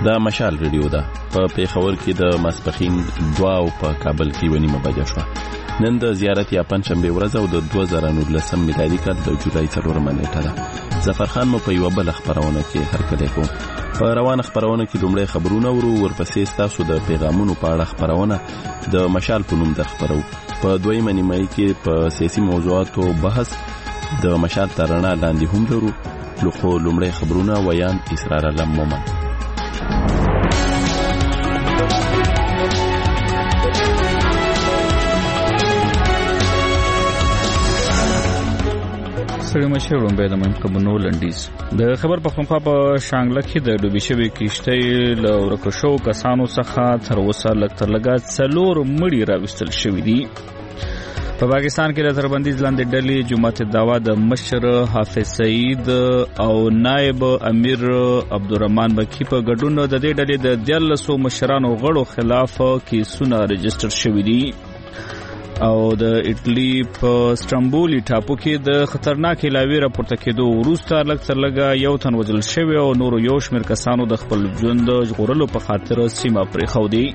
دا مشال ریډیو ده په پیښور کې د ماسپخین 2 او په کابل کې 1:30 بجې شوه. نن د زیارت یا پنځشنبه ورځ او د 2019 میلادي کال د جولای 4 نیټه ده. ظفر خان مو په یو بل خبرونه کې هرکلی کوم. په روان خبرونه کې لومړی خبرونه ورپسې تاسو د پیغامونو په اړه خبرونه د مشال په نوم د خبرو. په دویمه نیمایي کې په سیاسي موضوعاتو بحث د مشال ترانه لاندې هم لرو. لومړی خبرونه ویان اسرار علم مومن. سړی مشهورم به د منقبونو لنډیز د خبر پختونخوا په شانګله کې د ډوبې شوې کشتۍ له ورکو شوو کسانو څخه تر اوسه لږ 4 مړي راوستل شوي دي. په پاکستان کې د تربندیز لاندې ډلې جماعت دعوا د مشر حافظ سعید او نائب امیر عبدالرحمن بکی په ګډون د دې ډلې د 13 مشرانو غړو خلاف کیسونه رجسټر شوي دي او د اټلی په استانبول ټاپو کې د خطرناک علاوه راپورته کېدو وروسته لږ یو تن وژل شوی او نور یو شمېر کسانو د خپل ژوند ژغورلو په خاطر سیمه پرېښودې.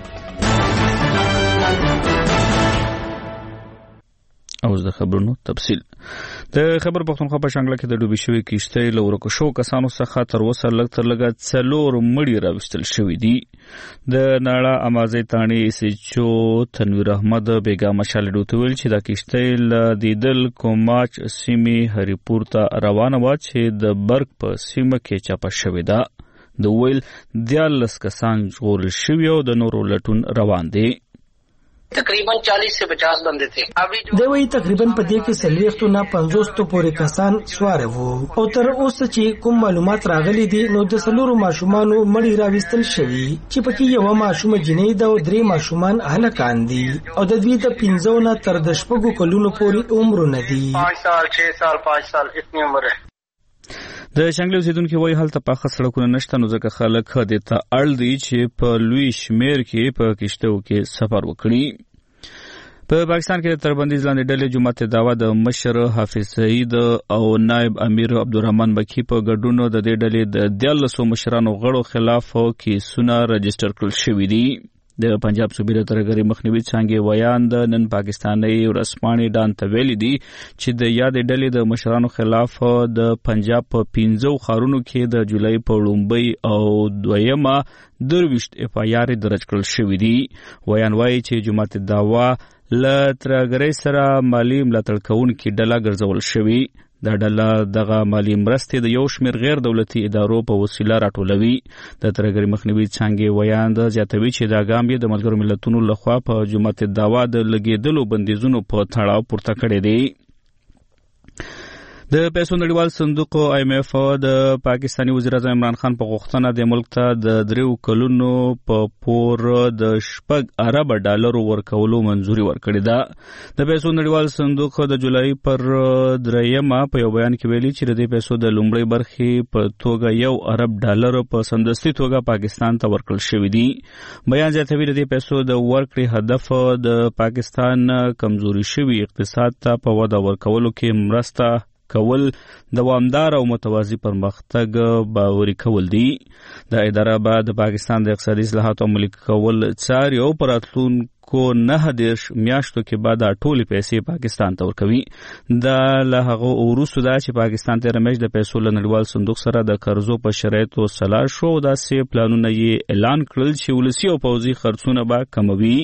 اوس د خبرونو تفصیل. د خبر پختونخوا په شانګله کې د ډوبې شوې کشتۍ له ورکو شوو کسانو څخه تر اوسه لږ 4 مړي راوستل شوي دي. د ناړه امازۍ تاڼې سچو تنویر احمد بیګا مشال ډوته ویل چې دا کشتۍ له دیدل کوماچ سیمې هریپور ته روانه وه چې د برګ په سیمه کې چاپه شوې ده. د ویل 13 کسان ژغورل شوي او د نورو لټون روان دی. تقریباً 40 سے 50 بندے تھے. دوی تقریباً په دې کې 40 نه 50 پورې کسان سوار وو او تر اوسه چې کوم معلومات راغلي دي نو د 4 ماشومانو مړي راوستل شوي چې پکې یو ماشوم جنۍ ده او 3 ماشومان هلکان دي او د دوی د 15 نه تر 16 کلونو پورې عمرونه دي. 5 سال 6 سال 5 سال اتنی عمر ہے. د شانګله اوسیدونکو وایي هلته پاخه سړکونه نشته نو ځکه خلک دې ته اړ دي چې په لوی شمیر کې په کشتو کې سفر وکړي. په پاکستان کې د تربندیز لاندې ډلې جماعت دعوا د مشر حافظ سعید او نائب امیر عبدالرحمن بکی په ګډون د دې ډلې د 13 مشرانو غړو خلاف کیسونه رجسټر کړل شوي دي. د پنجاب صوبې د ترهګرۍ مخنیوي څانګې ویان د نن پاکستاني ورځپاڼې ډان ته ویلي دي چې د یادې ډلې د مشرانو خلاف د پنجاب په 15 ښارونو کې د جولای په لومړۍ او دویمه 23 FIR درج کړل شوي دي. ویان وایي چې جماعت دعوا له ترهګرۍ سره مالي ملاتړ کوونکې ډله ګرځول شوي. دا ډله دغه مالي مرستې د یو شمېر غیر دولتي ادارو په وسیله راټولوي. د ترهګرۍ مخنیوي څانګې ویان زیاتوي چې دا ګام یې د ملګرو ملتونو لخوا په جماعت دعوا د لګېدلو بندیزونو په تړاو پورته کړی دی. د پیسو نړیوال صندوق IMF د پاکستاني وزیر اعظم عمران خان په غوښتنه د ملک ته د 3 کلونو په پور د 6 ارب ډالر ورکولو منځوري ورکړې ده. د پیسو نړیوال صندوق د جولای پر 3 په یو بیان کې ویلي چې د پیسو د لومړۍ برخې په توګه 1 ارب ډالر په سمدستي توګه پاکستان ته ورکړل شوی دی. بیان زیاتوي د پیسو د ورکړې هدف د پاکستان کمزوري شوی اقتصاد ته په وده ورکولو کې مرسته کول، دوامدار او متوازی پرمختګ باوري کول دي. دا اداره به د پاکستان د اقتصادي اصلاحاتو عملي کول څاري او پر راتلونکو 9 میاشتو کې به دا ټولې پیسې پاکستان ته ورکوي. دا له هغه وروسته ده چې پاکستان تېره میاشت د پیسو له نړیوال صندوق سره د قرضو په شرایطو سلا شو او داسې پلانونه یې اعلان کړل چې ولسي او پوځي خرڅونه به کموي.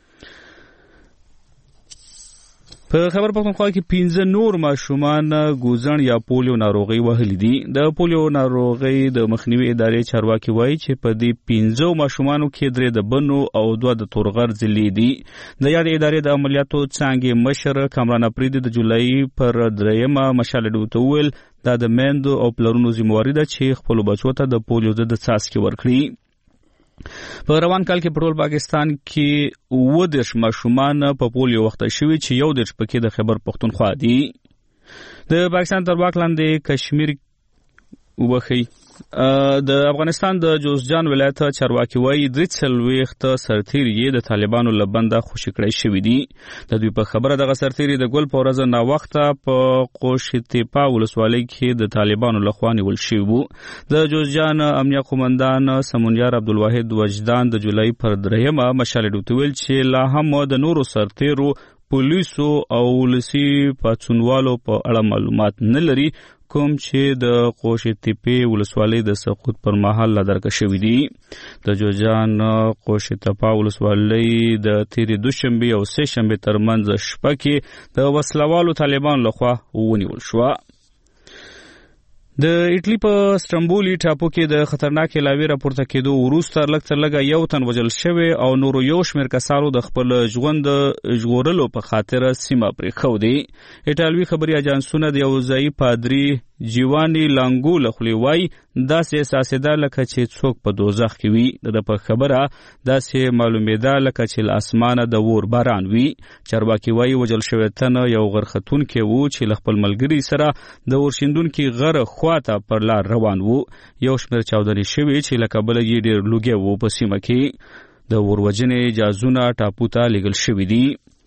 په خبر پختونخوا کې 15 نور ماشومان ګوزن یا پولیو ناروغي وهلي دي. د پولیو ناروغي د مخنیوي ادارې چارواکي وایي چې په دې 15 ماشومانو کې 3 د بنو او 2 د تورغر ضلعې دي. د یاد ادارې د عملیاتو څانګې مشر کامران افریدي د جولای پر 3 مشال ډوته ویل دا د میندو او پلرونو ذمہواري ده چې خپل بچو ته د پولیو ضد څاڅکي ورکړي. په روان کال کې په ټول پاکستان کې 10 ماشومان په پولیو وخته شوي چې 11 پکې د خیبر پختونخوا دي. د پاکستان تر واک لاندې کشمیر وبخي د افغانستان د جوزجان ولایت چارواکي وایي 3 سرتیري د طالبانو لبنده خوشي کړی شوی دي. د دوی په خبره دغه سرتیري د ګل په ورځ نا وخته په قوشتیپا ولسوالۍ کې د طالبانو لخوا نیول شوی وو. د جوزجان امنیه قومندان سمونیار عبدالواحد وجدان د جولای پر 3 مشال ډوتویل چې لا هم د نورو سرتیرو پولیسو او ولسی پاتونوالو په اړه معلومات نه لري کوم چې د قوشتیپې ولسوالۍ د سقوط پر مهال لدرکه شوی دي. د جوزجان قوشتیپا ولسوالۍ د تیرې دوشنبه او سه شنبه ترمنځ شپه کې د وسلوالو طالبان لخوا ونیول شو. د ایټلی په استنبول ټاپو کې د خطرناک لاوی راپورته کېدو وروسته لږ تر لږه 1 تن وژل شوی او نورو یو شمېر کسانو د خپل ژوند ژغورلو په خاطر سیمه پرېښودې. ایټالوي خبري اجانسونه د یو ځایي پادري جیوانی لانګو لخوا وایي داسې احساسېده لکه چې څوک په دوزخ کې وي. د په خبره داسې معلومېده لکه چې له اسمانه د اور باران وي. چارواکي وایي وژل شوی تن یو غرختونکی و چې له خپل ملګري سره د اورشیندونکي غره خواته پر لار روان وو. یو شمېر چاودنې شوي چې له کبله یې ډېر لوګی وو په سیمه کې. د اوروژنې جازونه ټاپو ته لیږل شوي دي.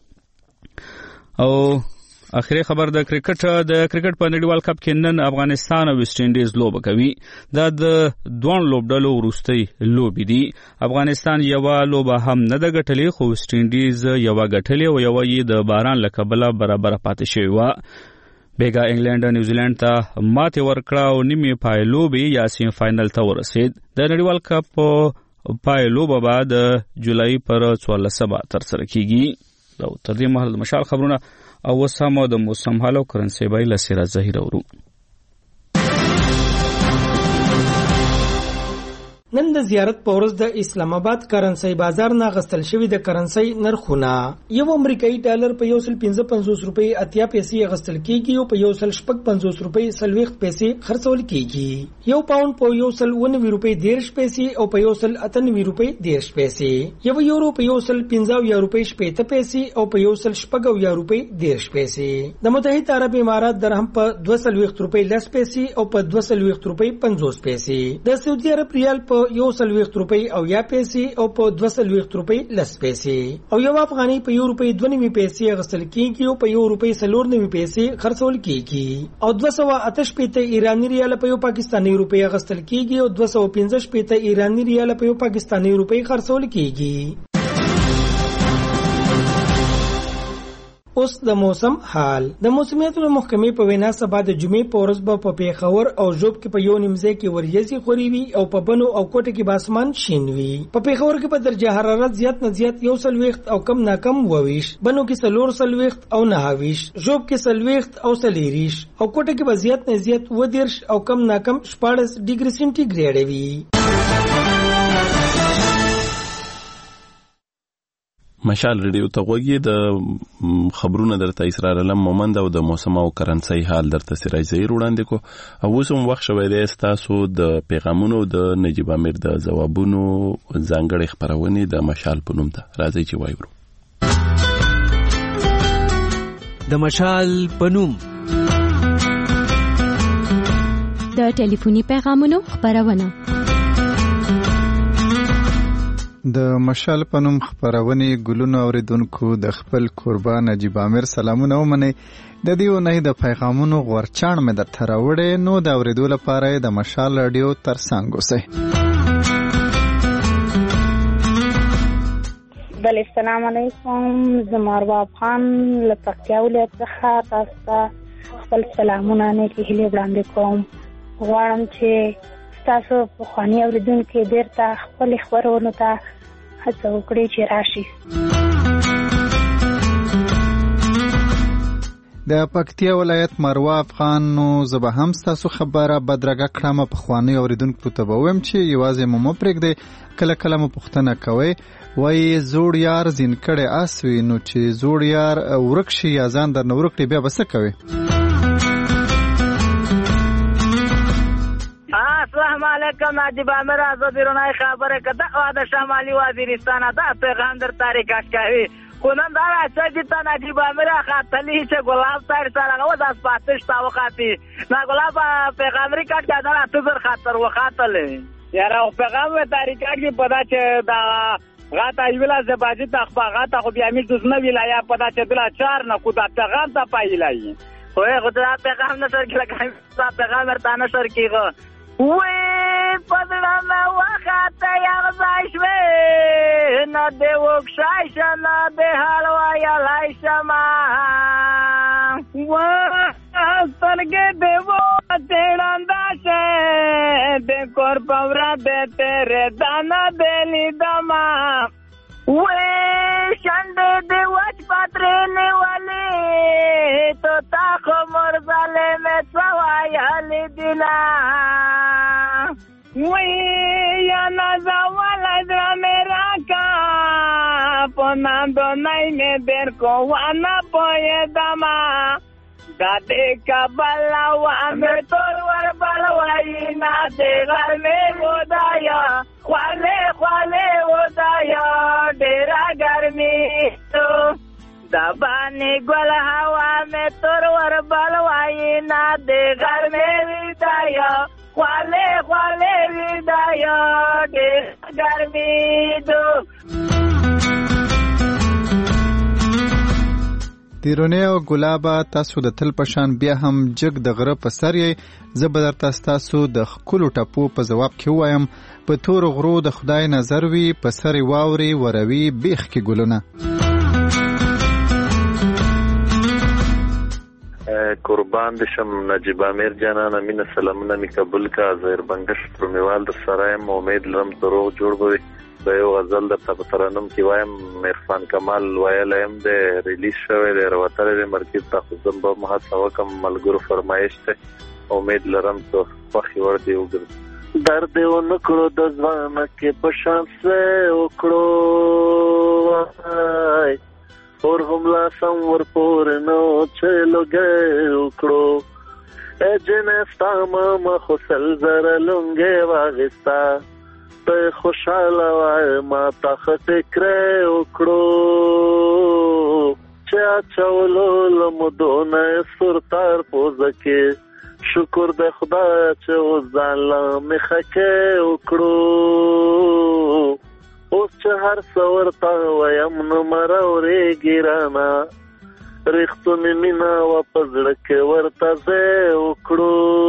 او اخري خبر د کرکټ په نړیوال کپ کې نن افغانستان او ویسټ انډیز لوبه کوي. دا د دوه لوبډلو وروستۍ لوبې دي. افغانستان یو لوبه هم نه ده ګټلې خو ویسټ انډیز یو ګټلې او یو یې د باران له کبله برابر پاتې شوی و. بیګا انګلند نیوزیلند ته ماتې ورکړه او نیمه پای لوبې یا سیم فائنل ته ورسید. د نړیوال کپ پای لوبه به د جولای پر 14 تر سره کیږي. او تر دې مهال د مشال خبرونه او وسامو د موسم حالو کرنسی بای لسیرا ظاهر اورو. نن د زیارت په ورځ د اسلام آباد کرنسی بازار نه غستل شوی د کرنسی نرخونه یو امریکایي ډالر په 155 روپۍ 80 پیسې غستل کیږي او په 155 روپۍ 40 پیسې خرڅول کیږي. یو پاوند په 190 روپۍ 10 پیسې او په 198 روپۍ 10 پیسې. یو یورو په 150 روپۍ 70 پیسې او په 140 روپۍ 10 پیسې. د متحده عرب امارات درهم په 240 روپۍ 10 پیسې او په 240 روپۍ 50 پیسې. د سعودي عرب ریال په 140 روپۍ او یا پیسې او په 240 روپۍ 10 پیسې. او یو افغاني په 1 روپۍ 2 پیسې غستل کیږي او په 1 روپۍ 4 پیسې خرڅول کیږي. او 288 ایرانی ریال په یو پاکستاني روپۍ غستل کیږي او 215 ایرانی ریال په یو پاکستاني روپۍ خرڅول کیږي. اوس د موسم حال. د موسمیاتو محکمې په وینا سبا د جمعې په ورځ به په پیښور او ژوب کې په یو نیمځای کې وریځې خوري وي او په بنو او کوټه کې به اسمان شین وي. په پیښور کې په درجه حرارت زیات نه زیات 140 او کم نه کم 22، بنو کې 40 او 29، ژوب کې 40 او 40 او کوټه کې به زیات نه زیات 20 او کم نه کم 14 ډیګري سنټیګریډ وي. مشال ریډیو ته غوږی د خبرونه درته اسرار علم مومند او د موسم او کرنسی حال درته سراج زهیر وړاندې کو. او اوس هم وخت شوی دی تاسو د پیغامونو د نجیب امیر د ځوابونو ځانګړي خبرونه د مشال په نوم ته راځي چې وایو. د مشال په نوم د ټلیفوني پیغامونو خبرونه. د مشال په نوم خبرونه ګلونو اوریدونکو د خپل قربان نجیب امیر سلامونه ومني. د دې ونې د پیغامونو غورچاڼ مې در تراوړې نو د اوریدو لپاره د مشال رادیو ترڅنګ اوسئ. بله السلام علیکم. زماروا خان له پکتیا ولایت څخه تاسو ته خپل سلامونه نیکې هیلې وړاندې کوم. غواړم چې تاسو پخواني اوریدونکو بیرته خپل خبرونه ته هڅه وکړئ چې راشي. د پکتیا ولایت مروه افغان نو زه به هم ستاسو خبره بدرګه کړم. پخواني اوریدونکو ته به وایم چې یوازې مو پرېږدئ، کله کله مو پوښتنه کوئ وایي زوړ یار زین کړی اس وي، نو چې زوړ یار ورک شي یا ځان درنه ورک کړي بیا به څه کوئ؟ السلام علیکم. نجیب امیر آزادی رونای خبره که دا د شمالی وزیرستان دا پیغام در تاریخ اشکاوی کنن دا راځي چې نجیب امیر خاطلی چې ګلاب تایر سره و داس پاتش تا وخاتی نا ګلاب پیغامري کټ کا دا تزر خاطر وخاتلې یاره پیغام تاریخ کې پدا چې دا غاتا ویلا زباجی تخبا غاتا خو بیا می دوسنه ویلایا پدا چې بلا 4 نه کو دا پیغام ته پایلای خو خدای پیغام نشر کې لګای دا پیغام ورته نشر کېغه وې پدړه ما وخت یار زایشوي نه دی وښایش نه دی حلوا یا لایشما وا سترګې دی و تړاندا شه د کور پورا د تیرې دانا دلی دما وې شند دی وچ پاترې نیولې تو تا خو مرزاله مې سوایل دینا وی یا نازاوالا درا میرا کا پناندو نئی میں دیر کو وانا پوئے دما دادے کا بلاوا میں تور ور بلوائی نا دے گھر میں ودایا خوالے خوالے ودایا ڈیرا گرمی تو دبانی گل ہوا میں تور ور بلوائی نا دے گھر میں ودایا خوالے خوالے ودایا ډېر ګرمي دو تیرونه او ګلابه تاسو د تل پشان بیا هم جګ د غره په سر یې زه به درته ستاسو د ښکلو ټپو په ځواب کې ووایم په تورو غرو د خدای نظر وي په سر یې واورې وروي بیخ کې ګلونه قربان دشم نجیب امیر جانانه مینه سلامونه می قبول کا زهر بنگش پرمیوال در سرایم امید لرم دروغ جوړ بوي د یو غزل د ترنم کې وایم عرفان کمال ویلایم د ریلیز شوی د وروتل د مرکز تخصص په محاسبه کم ملګرو فرمایش ته امید لرم ته په ور دی وګر درد و نکړو د ځوانه کې په شانس وکړو اور هملا سم ور پور نو چلو گئے اکڑو اے جنستا ماما خسل زر لنگے واغستا تے خوشحالا وائے ماتا خٹکرے اکڑو چا چولو لمدونے سرطار پوزکے شکر دے خدا چو زالا مخکے اکڑو اوس چې هر څورتا ویم نو مرورې ګرانا رښتونی مینا واپس لکه ورته زه وکړو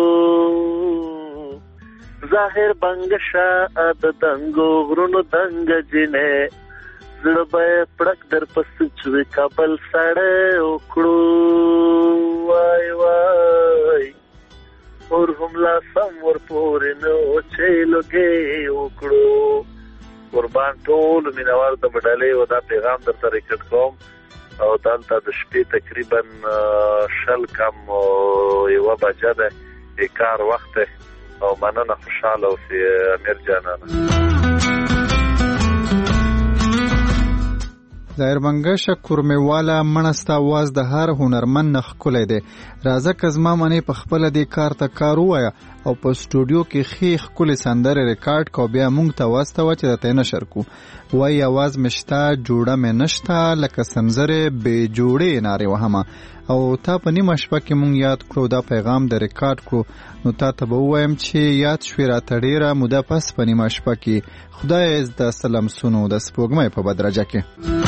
ظاهر بنگشا د دنګو غرونو دنګ جنې زړه به پړک در پس چې کابل سړې وکړو وای وای اور هملا سم ور پورې نو چې لګې وکړو قربان ټول مینوال ته بدلې و دا پیغام درته ریکارډ کوم او دلته د شپې تقریبا 10 کم یو بجه ده کار وخت او مننه خوشاله اوسې امیر جانانه ظاهر منګش کورمیوالا منستا واز د هر هنرمن نخ کولای دی راځه کزما منی په خپل د کار ته کار وایا او په سټوډیو کې خیخ کلی سندره ریکارډ کو بیا مونږ ته واستو چې ته نشر کو وای आवाज مشتا جوړه مې نشتا لکه سمزره به جوړې ناره وهمه او تا په نیمه شپه کې مونږ یاد کړو دا پیغام د ریکارډ کړو نو تا ته به وایم چې یاد شوی را تړیره موده پس په نیمه شپه کې خدای از د سلام سونو د سپوږمۍ په بدرجه کې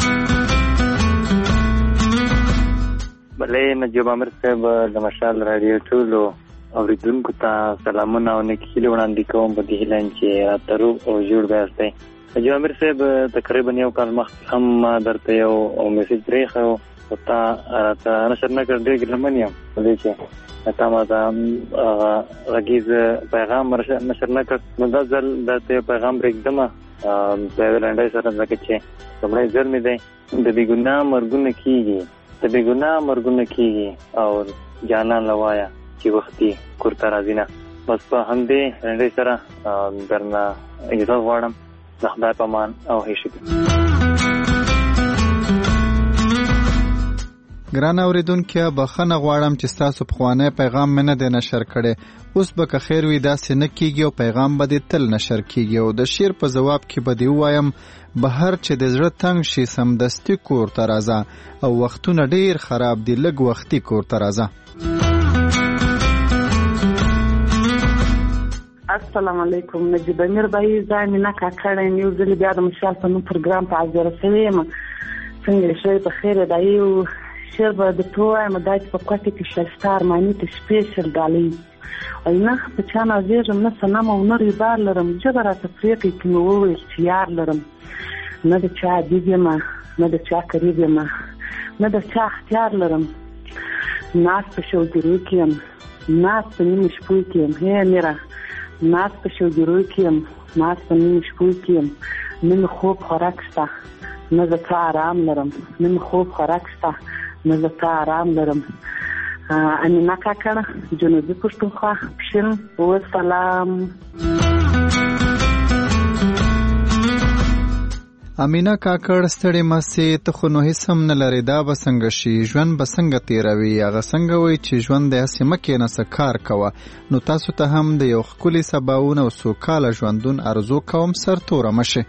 بلې نجیب امیر صاحب د مشال رادیو ټولو اوریدونکو ته سلامونه او نیک هیلې وړاندې کوم په دې هیله چې راترو او جوړ بیاستئ نجیب امیر صاحب تقریبا یو کال مخکې هم درته یو میسج پرېښی و او تا راته نشر نه کړ ډېر ګرمن یم په دې چې تا ما ته غږیز پیغام نشر نه کړ نو دا ځل درته یو پیغام پرېږدمه په یوې لنډۍ سره ځکه چې لومړی ځل مې دی د بېګناه مرګونه کېږي د بېګناه مرګونه کېږي او جانان لوایا چې وختي کور ته راځي نه بس په همدې لنډۍ سره درنه اجازه غواړم د خدای په امان او هیڅ ګران اوریدونکو بخښنه غواړم چې ستاسو پخوانی پیغام مې نه دی نشر کړی. اوس به که خیر وي داسې نه کیږي او پیغام به دې تل نشر کیږي. او د شعر په ځواب کې به دې ووایم بهر چې د زړه تنګ شي سمدستي کور ته راځه او وختونه ډیر خراب دي لږ وختي کور ته راځه. السلام علیکم. نجیب امیر بای زمينه کاکړې نیو ځل بیا د مشال په نوم پروګرام په اجازه سوي ما څنګه شوي په خیر دایو شعر به د توه مدای په کوټه کې شلستار معنی ته سپیشل دالي او نه په چا نازېږم نه سنم او نری بار لرم جبره تفریقي کې نو وې اختیار لرم نه د چا دیګه ما نه د چا قریب ما نه د چا اختیار لرم ناس په شو ګرو کې ناس په نیمه شپو کې هه میرا ناس په شوګیروي کې ناس په نیمه شپو کې نن خوب خوراک شته نه زه آرام لرم نن خوب خوراک شته نه زه آرام لرم. امینه کاکړه جنوبي پښتونخوا پښین و سلام. امینه کاکړ ستړي مسې ته خو نو هیڅ هم نه لري دا به څنګه شي ژوند به څنګه تیروي هغه څنګه وي چې ژوند د هسې مکې نه څه کار کوه. نو تاسو ته هم د یو ښکلي سباوون او سوکاله ژوندون ارزو کوم سرتوره مشه.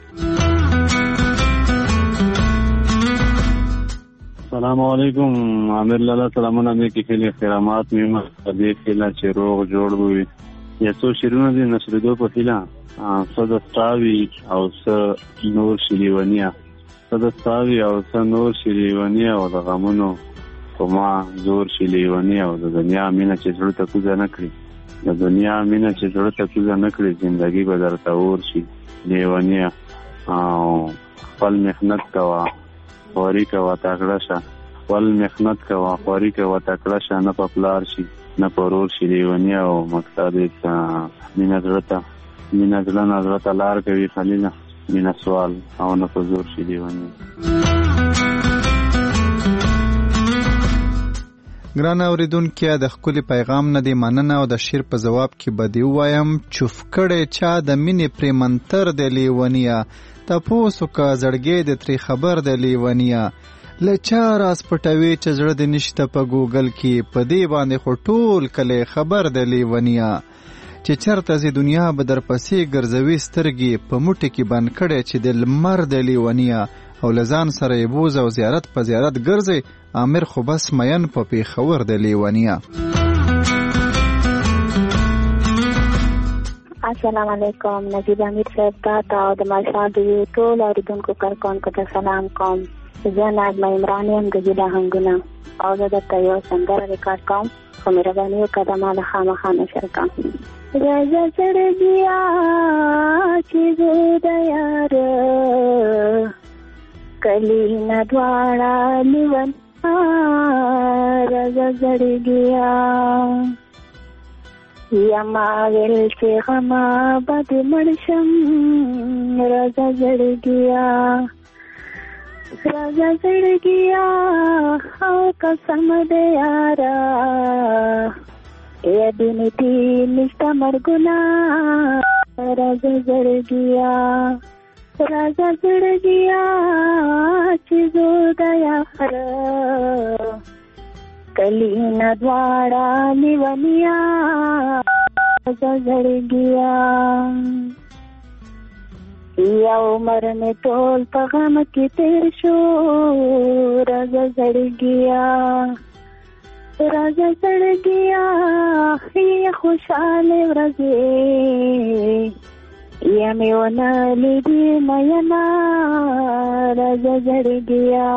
السلام علیکم عامر لالا سلامونه مې کې خیلی احترامات مې دې خیلی چې روغ جوړ وي یا څو شیرونه دي نشریدو په خیلی صدستاوی او س نور شلیونیا صدستاوی او س نور شلیونیا او د غمونو کومه زور شلیونیا او د دنیا مینه چې زړه ته کوزه نه کړي د دنیا مینه چې زړه ته کوزه نه کړي زندگی به درته اور شي لیونیا او خپل محنت کوه خواري کوه تکړه شه خپل محنت کوه خواري کوه تکړه شه نه په پلار شي نه په ورور شي لیونیا او مقصد یې مینه زړه ته مینه زړه نه زړه ته لار کوي خلیله مینه سوال او نه په زور شي لیونیا. ګران اوریدونکو د ښکلي پیغام نه دی مننه او د شعر په ځواب کې به دې ووایم چوف کړی چا د مینې پرې منتر د لیونیا تپوس وکړه زړګی د ترې خبر د لیونیا له چا راز پټوي چې زړه دې نشته په ګوګل کې په دې باندې خو ټول کلی خبر د لیونیا چې چرته زی دنیا به در پسې ګرځوي سترګې په موټي کې بند کړي چې د لمر د لیونیا او لزان سره یې بوز او زیارت په زیارت ګرځي امیر خو بس مین په پیښور د لیونیا. السلام علیکم. نجیب امیر صاحب تا او د ماشاد یو ټول اوریدونکو کارکونکو ته سلام کوم. زه نغمه عمران یم د جلا هنګونه او زه درته یو سندره ریکارډ کوم خو مهرباني وکړه د ما له خامخا نشر کړم. راځه زړګیا چې زه د یار کلی نه دواړه لیون راځه زړګیا یما ویل چې غما بد مرشم راځه زړګیا راځه زړګیا او قسم دې یارا اے دینتی نشتا مرګنا راځه زړګیا راځه زړګیا چې زو د یار کلی نه دواړه لیونیا راځه زړګیا یو مرمه ټول په غم کې تیر شو راځه زړګیا راځه زړګیا هي خوشاله ورځې یا مې ونه لیدې مینا راځه زړګیا.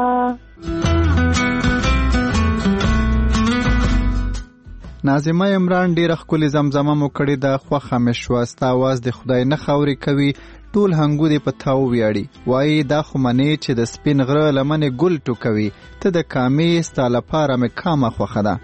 ناظمه عمران ډیره ښکلې زمزمه مو کړې ده خوښه مې شوه ستا اواز د خدای نه خاورې کوي ټول هنګو دې په تاو ویاړي وایي دا خو منې چې د سپین غره لمنې ګل ټوکوي ته د کامې ستا لپاره مې کامه خوښه ده.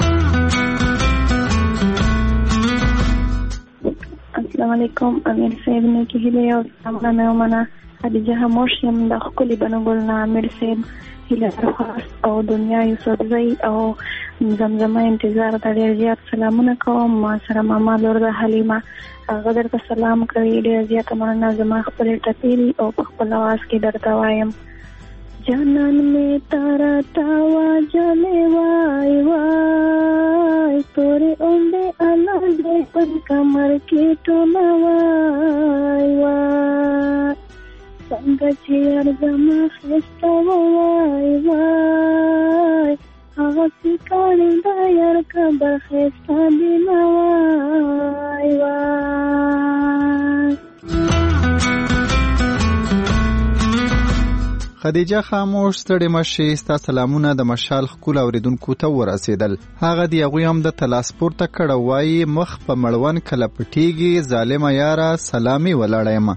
السلام علیکم امیر صاحب نه کې هیله او سلامونه مې ومنه خدیجه هموش یم د ښکلي بنو ګل نه امیر صاحب هیله درخواست او دنیا یوسفزۍ او زمزمه انتظار ته ډېر زیات سلامونه کوم. ما سره ماما لور ده حلیمه هغه درته سلام کوي ډېر زیاته مننه. زما خپلې ټپې او په خپل اواز کې درته وایم جانان में तारा तावा जले वाई वाई तोरे ओंडे अलगे पन कमर की टोना वाई वाई संग चियर जमा खस्ता वाई वाई आवाज़ काली दायर कबर खस्ता बिना वाई वाई। خدیجه خاموش ستړي مشي ستا سلامونه د مشال خکول اوریدونکو ته ورسېدل. هغه دی هغوی هم د تلاس پورته کړه وایي مخ په مړوند کله پټیږي ظالمه یاره سلامي ولاړه یم.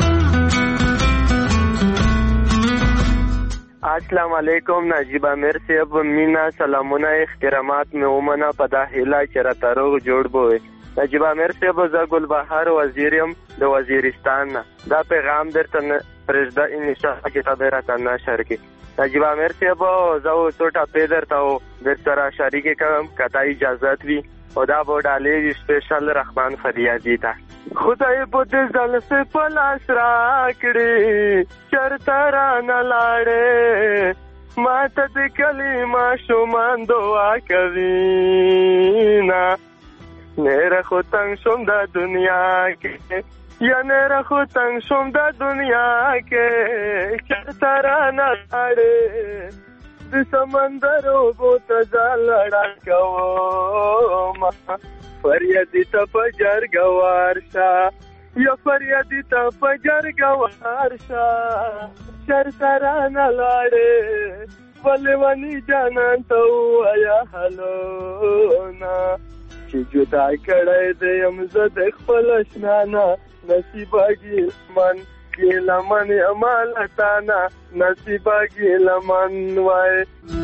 السلام علیکم نجیب امیر صاحب مینا سلامونه احترامات مې ومنه په دا هیله چې راته روغ جوړ بوي. نجیب امیر صاحب زه ګلبهار وزیر یم د وزیرستان نه. دا پیغام درته پرېږده انشاءالله چې ته به راته نشر کړې. نجیب امیر صاحب زه څو ټاپې درته درسره شریکې کړم که ته اجازت وي او دا به ډالۍ وي سپیشل رحمان فریادي ته. خدای به دې زلفې په لاس راکړي چېرته رانه لاړې ما ته د کلي ماشومان دعا کوي نه نیره خو تنګ شوم د دنیا کې یا نیره خو تنګ شوم د دنیا کې چېرته رانه لاړې د سمندر اوبو ته ځان لړا کوم فریادي ته په جرګوار شه یا فریادي ته په جرګوار شه چېرته رانه لاړې ولې ونی جانان ته ووایه هلونه چې جدا کړی دی یم زه د خپل اشنا نه نصیبه ګیلمن ګیلمن یما له تا نه نصیبه ګیلمن وای.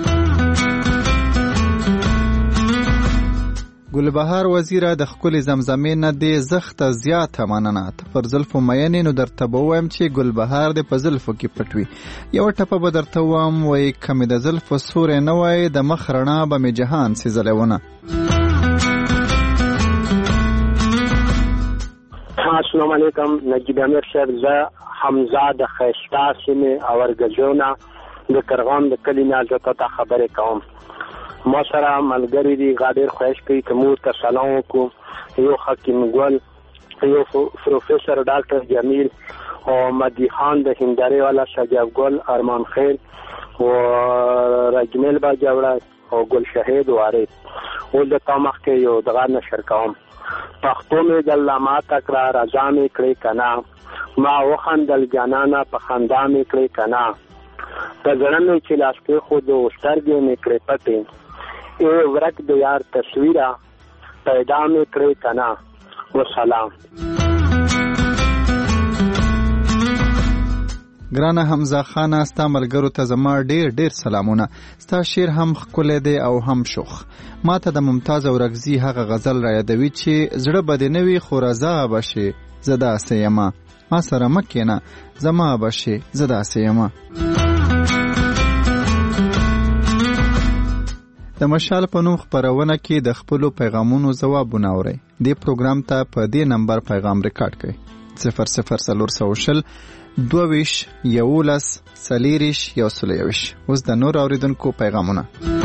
ګلبهار وزیره د ښکلې زمزمې نه دې زښته زیاته مننه. ته پر زلفو مینې نو درته به ووایم چې ګلبهار دې په زلفو کې پټ وي. یوه ټپه به درته ووایم وایي که مې د زلفو سوری نه وای د مخ رڼا به مې جهان سېزلی ونه. السلام علیکم نجیب امیر صاحب زه حمزه د ښایسته سیمې اورګجونه د کرغام د کلي نه زه ته خبرې کوم. ما سره ملګري دي هغه ډېر خواهش کوي که موږ ته سلام وکړو. یو حکیم ګل یو پروفیسر ډاکټر جمیل او مدی خان د هندارې والا شجاع ګل ارمان خیل او رجمیل باجوړه او ګل شهید وارث اوس د تا مخکې یو دغه نشر کوم. پښتو مې د الله ماته کړه رضا مې کړې که نه ما وخندل جانانه په خندا مې کړې که نه په زړه مې چې لاس کېښودو سترګې مې کړې پټې ای ورک د یار تصویره پیدا مې کړې که نه وسلام. ګرانه حمزه خانه ستا ملګرو ته زما ډېر ډېر سلامونه. ستا شعر هم ښکلی دی او هم شوخ. ما ته د ممتاز اورکزي هغه غزل را یادوي چې زړه به دې نه وي خو رضا به شې زه داسې یمه ما سره مه کښېنه زما به شې زه داسې یمه. د مشال په نوم خپرونه کې د خپلو پیغامونو ځوابونه اورئ. دې پروګرام ته په دې نمبر پیغام ریکارډ کړئ 00420 22 11 40 121. اوس د نور اوریدونکو پیغامونه.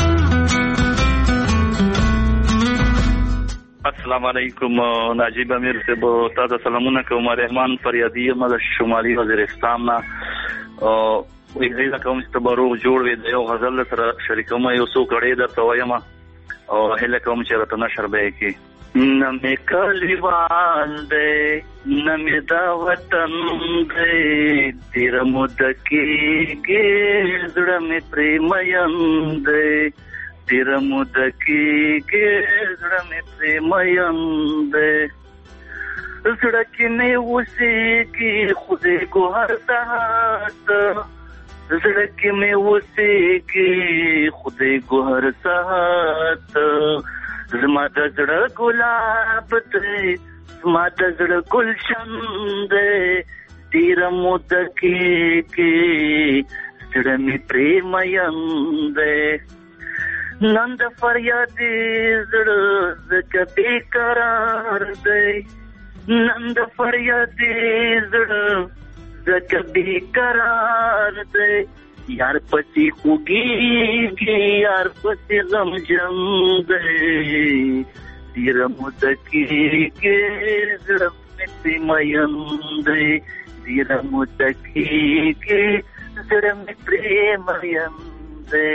السلام علیکم نجیب امیر صاحب تاسو سلامونه کوم. رحمان فریادی یم د شمالي وزیرستان نه. ویل کوم چې تبرو جوړ وي د یو غزل سره شریکوم یو څو کړي درته وایم او هله کوم چې راته نشر به کی. نمې کلیوال دی نمې دا وطن دی تیر مدکیږي زړه مې پرېمین دی تیر مدکیږي زړه مې پرېمین دی زړه کې مې اوسېږي خدای ګوهر ساعت زړه کې مې اوسېږي خدای ګوهر ساعت زما د زړه ګلاب دی زما د زړه ګلشن دی ډېره موده کېږي زړه مې پرېمین دی نن د فریادي زړه ځکه بېقرار دی نن د فریادي زړه ځکه بېقرار دی یار پسې خوږېږي یار پسې غمجن دی ډېره موده کېږي زړه مې پرې مین دی ډېره موده کېږي زړه مې پرې مین دی.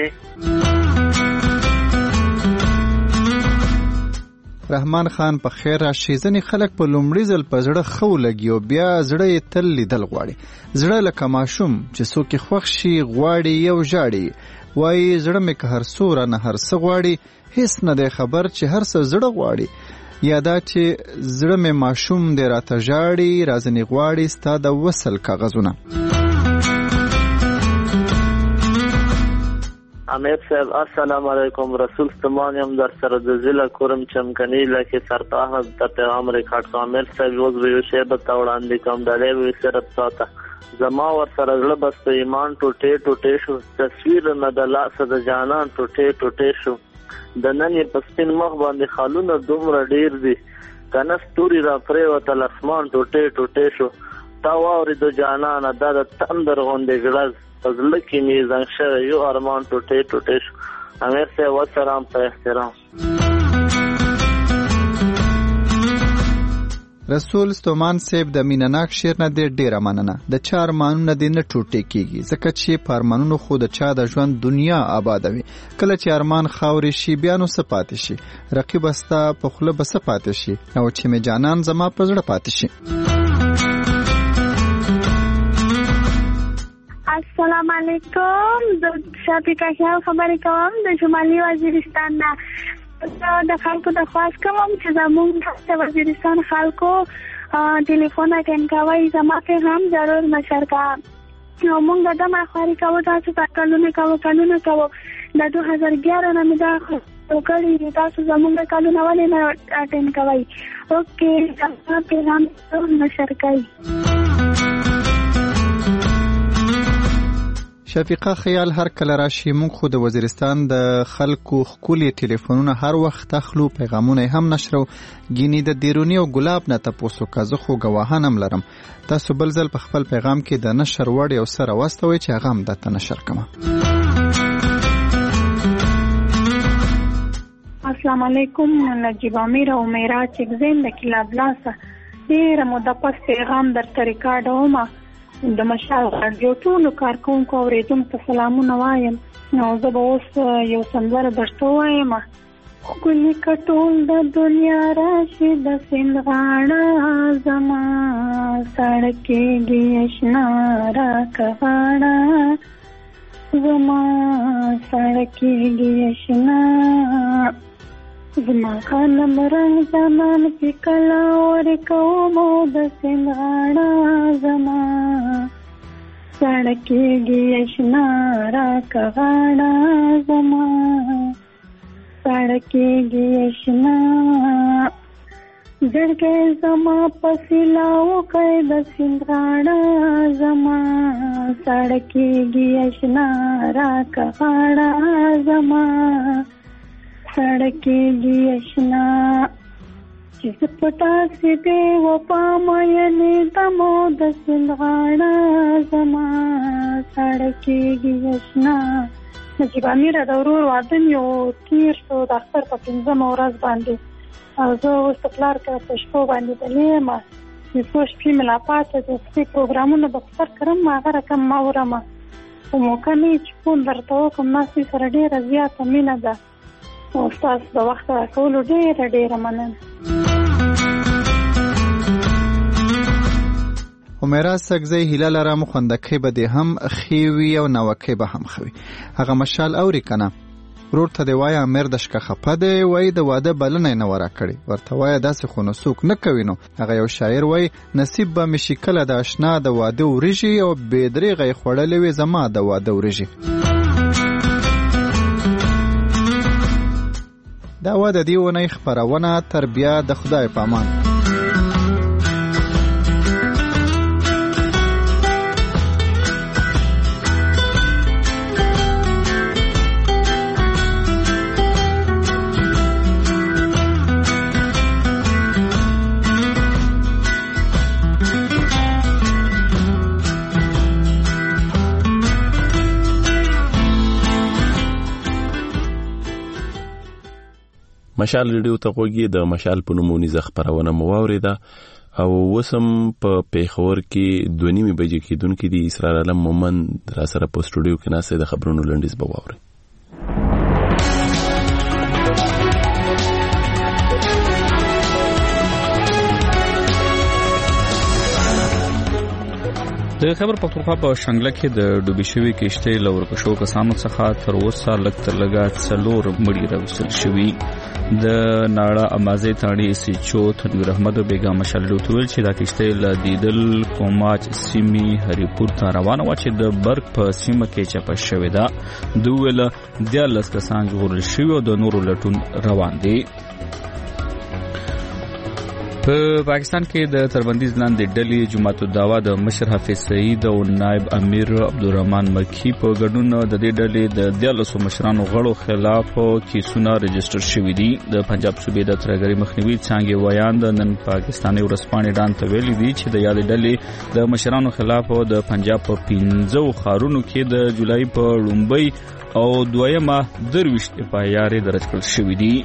رحمان خان په خیر راشي. ځینې خلک په لومړي ځل په زړه ښه ولګي او بیا زړه یې تل لیدل غواړي. زړه لکه ماشوم چې څوک یې خوښ شي غواړي یو ژاړي. وایي زړه مې که هر څو رانه هر څه غواړي هیڅ نه دی خبر چې هر څه زړه غواړي. یا دا چې زړه مې ماشوم دی راته ژاړي رازنې غواړي ستا د وصل کاغذونه. امیر صاحب السلام علیکم. رسول ستمان یم در سره د ضلع کورم چمکنی لکه سرتا احمد ته پیغام ریکارډ کوم. امیر صاحب اوس به یو شی به ته وړاندې کوم. ډالۍ به صرف ساته زما ور سره زړه بس په ایمان ټوټې ټوټې شو. تصویر نه د لاسه د جانان ټوټې ټوټې شو. د نن یې په سپین مخ باندې خالونه دومره ډیر دي کنه ستوري را پرېوتل اسمان ټوټې ټوټې شو. تا واورېد جانانه دا د تندر غوندې ګړز په زړه کې مې زنګ شوی یو ارمان ټوټې ټوټې شو. امیر صاحب وسلام په احترام. رسول ستومان صاحب د مینناک شعر نه ډیره مننه. د چا ارمانونه دې نه ټوټې کیږي ځکه چې په ارمانونو خو د چا د ژوند دنیا آبادوي. کله چې ارمان خاورې شي بیا نو څه پاتې شي. رقیب ستا په خوله به څه پاتې شي او چې مې جانان زما په زړه پاتې شي. السلام علیکم. د شفیقه خیال خبرې کوم د شمالي وزیرستان نه. د خلکو د خواست کوم چې زموږ د وزیرستان خلکو ټلیفون اټینډ کوئ زما کې هم ضرور مشرکه او موږ د دم اخواري کوو تاسو ته کلونه کوو د 2011 نه مې دا وکړي تاسو زموږ کلونه ولې نه اټینډ کوئ. اوکې زما پیغام مشرکه. شفیقه خیال هر کله راشي موږ خو د وزیرستان د خلکو خولي ټلیفونونه هر وخت اخلو پیغامونه هم نشرو. ګینی د دیرونی او ګلاب نه تاسو کزه خو گواهانم لرم. تاسو بل ځل په خپل پیغام کې د نشر وړ یو سره واستوي چې هغه هم د نشر کما. السلام علیکم. نجیب امیر او میرا چګزین د کلاب لاسه ډیر موده پس پیغام درته ریکارډ وم. د مشال رادیو ټولو کارکونکو اوریدونکو ته سلامونه وایم. نو زه به اوس یو سندره درته وایم. ښکلي کټول د دنیا راشي د سیند غاړه زما سړه کېږي اشنا راکه غاړه زما سړه کېږي اشنا زما خانم رنگ زمان پی کلا ورکوم د سیند غاړه زما سړکېږي اشنا راکه غاړه زما سړکېږي اشنا زړګی زما پسیلا وکړ د سیند غاړه زما سړکېږي اشنا راکه غاړه زما سړکېږي اشنا چې پټا سي دې و پامایلې دمو د سیند غاړه زما سړکېږي اشنا. نجیب امیر د ورور واده مې تېر شو د اختر په 5مه ورځ باندې او زه اوس د پلار کره په شپو باندې دلې یم. د څو شپې مې لا پاته دي څه پروګرامونه به سفر کړم هغه رقم ما ورمه خو موقع مې چې فون درته وکړم ناستې سره ډېره زیاته مینه ده او ستاسو د وخت راکولو ډېره مننه. عمره سګزی هیله لرم خوندکې به دې هم خېوي او نوکې به هم خوي. هغه مشال اوري کنه ورور ته دی وای امیر د شکه خپه دی وای د واده بلنه نه ورا کړی ورته وای داسې خو نسوک نه کوي. نو هغه یو شاعر وای نصیب به مشکل د آشنا د واده ورږي او بيدریغه خړلې وي زما د واده ورږي. دا واده دیونه خبرونه تربیه د خدای په امان. مشال ریډیو ته غوږی د مشال په نوم ونیزه خبرونه مو واوریده او وسم په پیښور کې 2:30 بجې کېدونکې دي اسرار علم مومند را سره په سټوډیو کې ناسه د خبرونو لنډیز به واوري. د خبر پختونخوا په شنګله کې د ډوبې شوی کشته لور کشو کسانو څخه تر اوسه لږ تر لږه 4 مړي راوستل شوي. د ناړه امازه تاړي سچو تنویر احمد بیگم مشالو تول چې دا کشته ل دیدل کوماچ سیمي هریپور ته روانه و چې د برق په سیمه کې چپه شوې ده. دوه ل 10 کسان ژغورل شوي او د نورو لټون روان دي. په پاکستان کې د تربندیز لاندې ډلې جماعت الدعوا د مشر حافظ سعید او نائب امیر عبدالرحمن مکی په ګډون د دې ډلې د 13 مشرانو غړو خلاف کیسونه رجسټر شوي دي. د پنجاب صوبې د ترګری مخنیوي څنګه ویان د نن پاکستاني ورسپانې ډان ته ویلي دي چې د یاد ډلې د مشرانو خلاف د پنجاب په 15 خارونو کې د جولای په لومبۍ او دویمه درويشت FIR درج کړل شوې دي.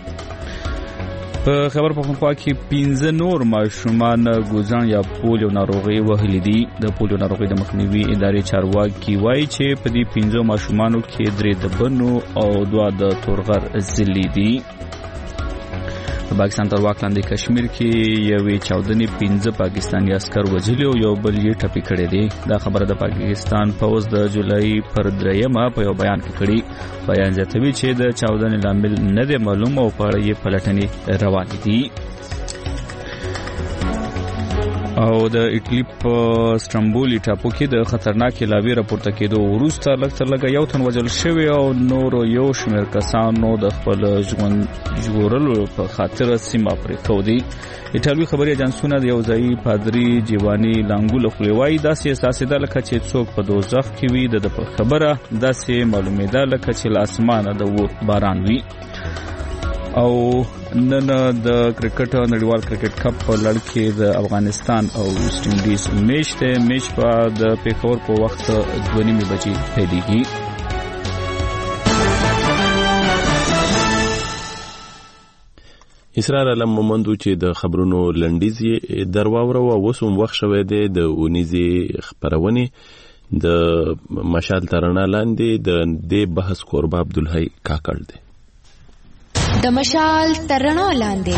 په خبر پختونخوا کې 15 نور ماشومان ګوزان یا پولیو ناروغي وهلي دي. د پولیو ناروغي د مخنیوي ادارې چارواکي وایي چې په دې 15 ماشومانو کې 3 د بنو او 2 د تورغر ځلې دي. په پاکستان تر واک لاندې کشمیر کې یوې چاودنې 15 پاکستاني عسكر وژلي او یو بل یې ټپي کړی دی. دا خبره د پاکستان پوز د جولای پر 3 په یو بیان کې کړي. بیان زیاتوي چې د چاودنې لامل نه دی معلوم او په اړه یې پلټنې روانې دي. او د ایټلی په استانبول ټاپو کې د خطرناک لاوی راپورته کېدو وروسته لږ یو تن وژل شوی او نور یو شمېر کسانو د خپل ژغورلو په خاطر سیمه پرې کودي. ایټالوي خبري اجنسونه د یو ځای پادری جیوانی لانګول خلوی داسې اساسه د لکه چې څوک په دوزخ کې وي د خبره داسې معلومه ده لکه چې لاسمانه د باران وي. او نن د کرکټ نړیوال کرکټ کپ په لړ کې د افغانستان او ویسټ انډیز میچ په د پیښور په وخت 2:30 بجې پیلېږي. اسرار علم مومندو چې د خبرونو لنډیز درواوره او وسوم وخت شوه د اونیزي خبرونه د مشال ترنا لاندې د دې بحث قربا عبدالحی کاکړ دی. د مشال ترنا لاندې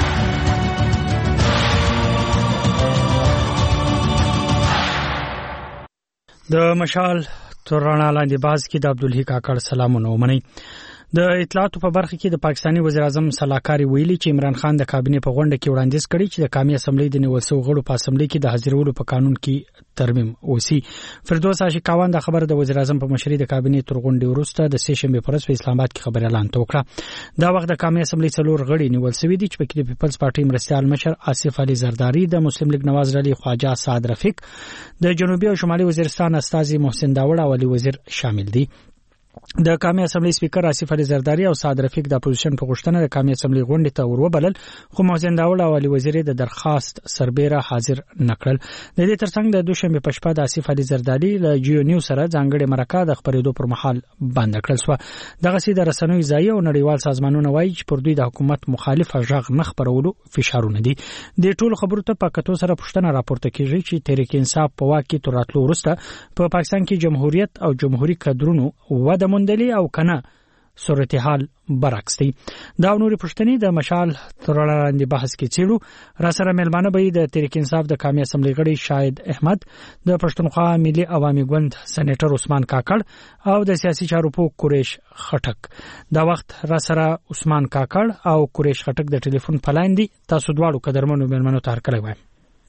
د مشال ترنا لاندې باز کې د عبدالحی کاکړ سلامونه ومني. د اطلاعاتو په برخه کې د پاکستاني وزیر اعظم صلاحکاری ویلي چې عمران خان د کابینې په غونډه کې وړاندیز کړی چې د قومي اسمبلی د نیول شوو غړو په اسمبلی کې د حاضرولو په قانون کې ترمیم وسی. فردوس عاشقاوان د خبره د وزیر اعظم په مشرۍ د کابینې تر غونډې وروسته د سې شنبه پرځ په اسلام آباد کې خبر اعلان وکړه. دا وخت د قومي اسمبلی 4 غړي نیول شوي دي چې په کې د پیپلز پارټي مرستيال مشر آصف علي زرداری، د مسلم لیگ نواز علي خواجه سعد رفیق، د جنوبي او شمالي وزیرستان استاذ محسن داوړ او علي وزیر شامل دي. د قومي اسمبلی سپیکر آصف علي زرداری او سعد رفیق د اپوزیشن په غوښتنه د قومي اسمبلی غونډې ته وروبلل، خو محسن داوړ او علي وزیر د درخواست سربېره حاضر نکړل. د دې ترڅنګ د دوشنبه په شپه د آصف علي زرداری له جیو نیوز سره ځانګړي مرکه د خبرېدو پر مهال بند کړل شو. دغه سي د رسنوي ځای او نړیوال سازمانونه وایي چې پر دوی د حکومت مخالف ژغ نه خبرولو فشارونه دي. د ټولو خبرو ته په کتو سره پښتنه راپورته کیږي چې تحریک انصاف په واک کې تراتلو وروسته په پاکستان کې جمهوریت او جمهوریت کډرونو وده موندلې او کنه صورتحال برعکس دی. دا نوري پښتني د مشال ترلاندې بحث کې چیرو را سره ملمانه به د تحریک انصاف د قومي اسمبلی غړي شاهد احمد، د پښتونخوا ملي عوامي ګوند سېنیټر عثمان کاکړ او د سیاسي چارو په قریش خټک. دا وخت را سره عثمان کاکړ او قریش خټک د ټلیفون په لاین دي. تاسو دواړو قدرمنو ملمنو ته هرکلی وایم.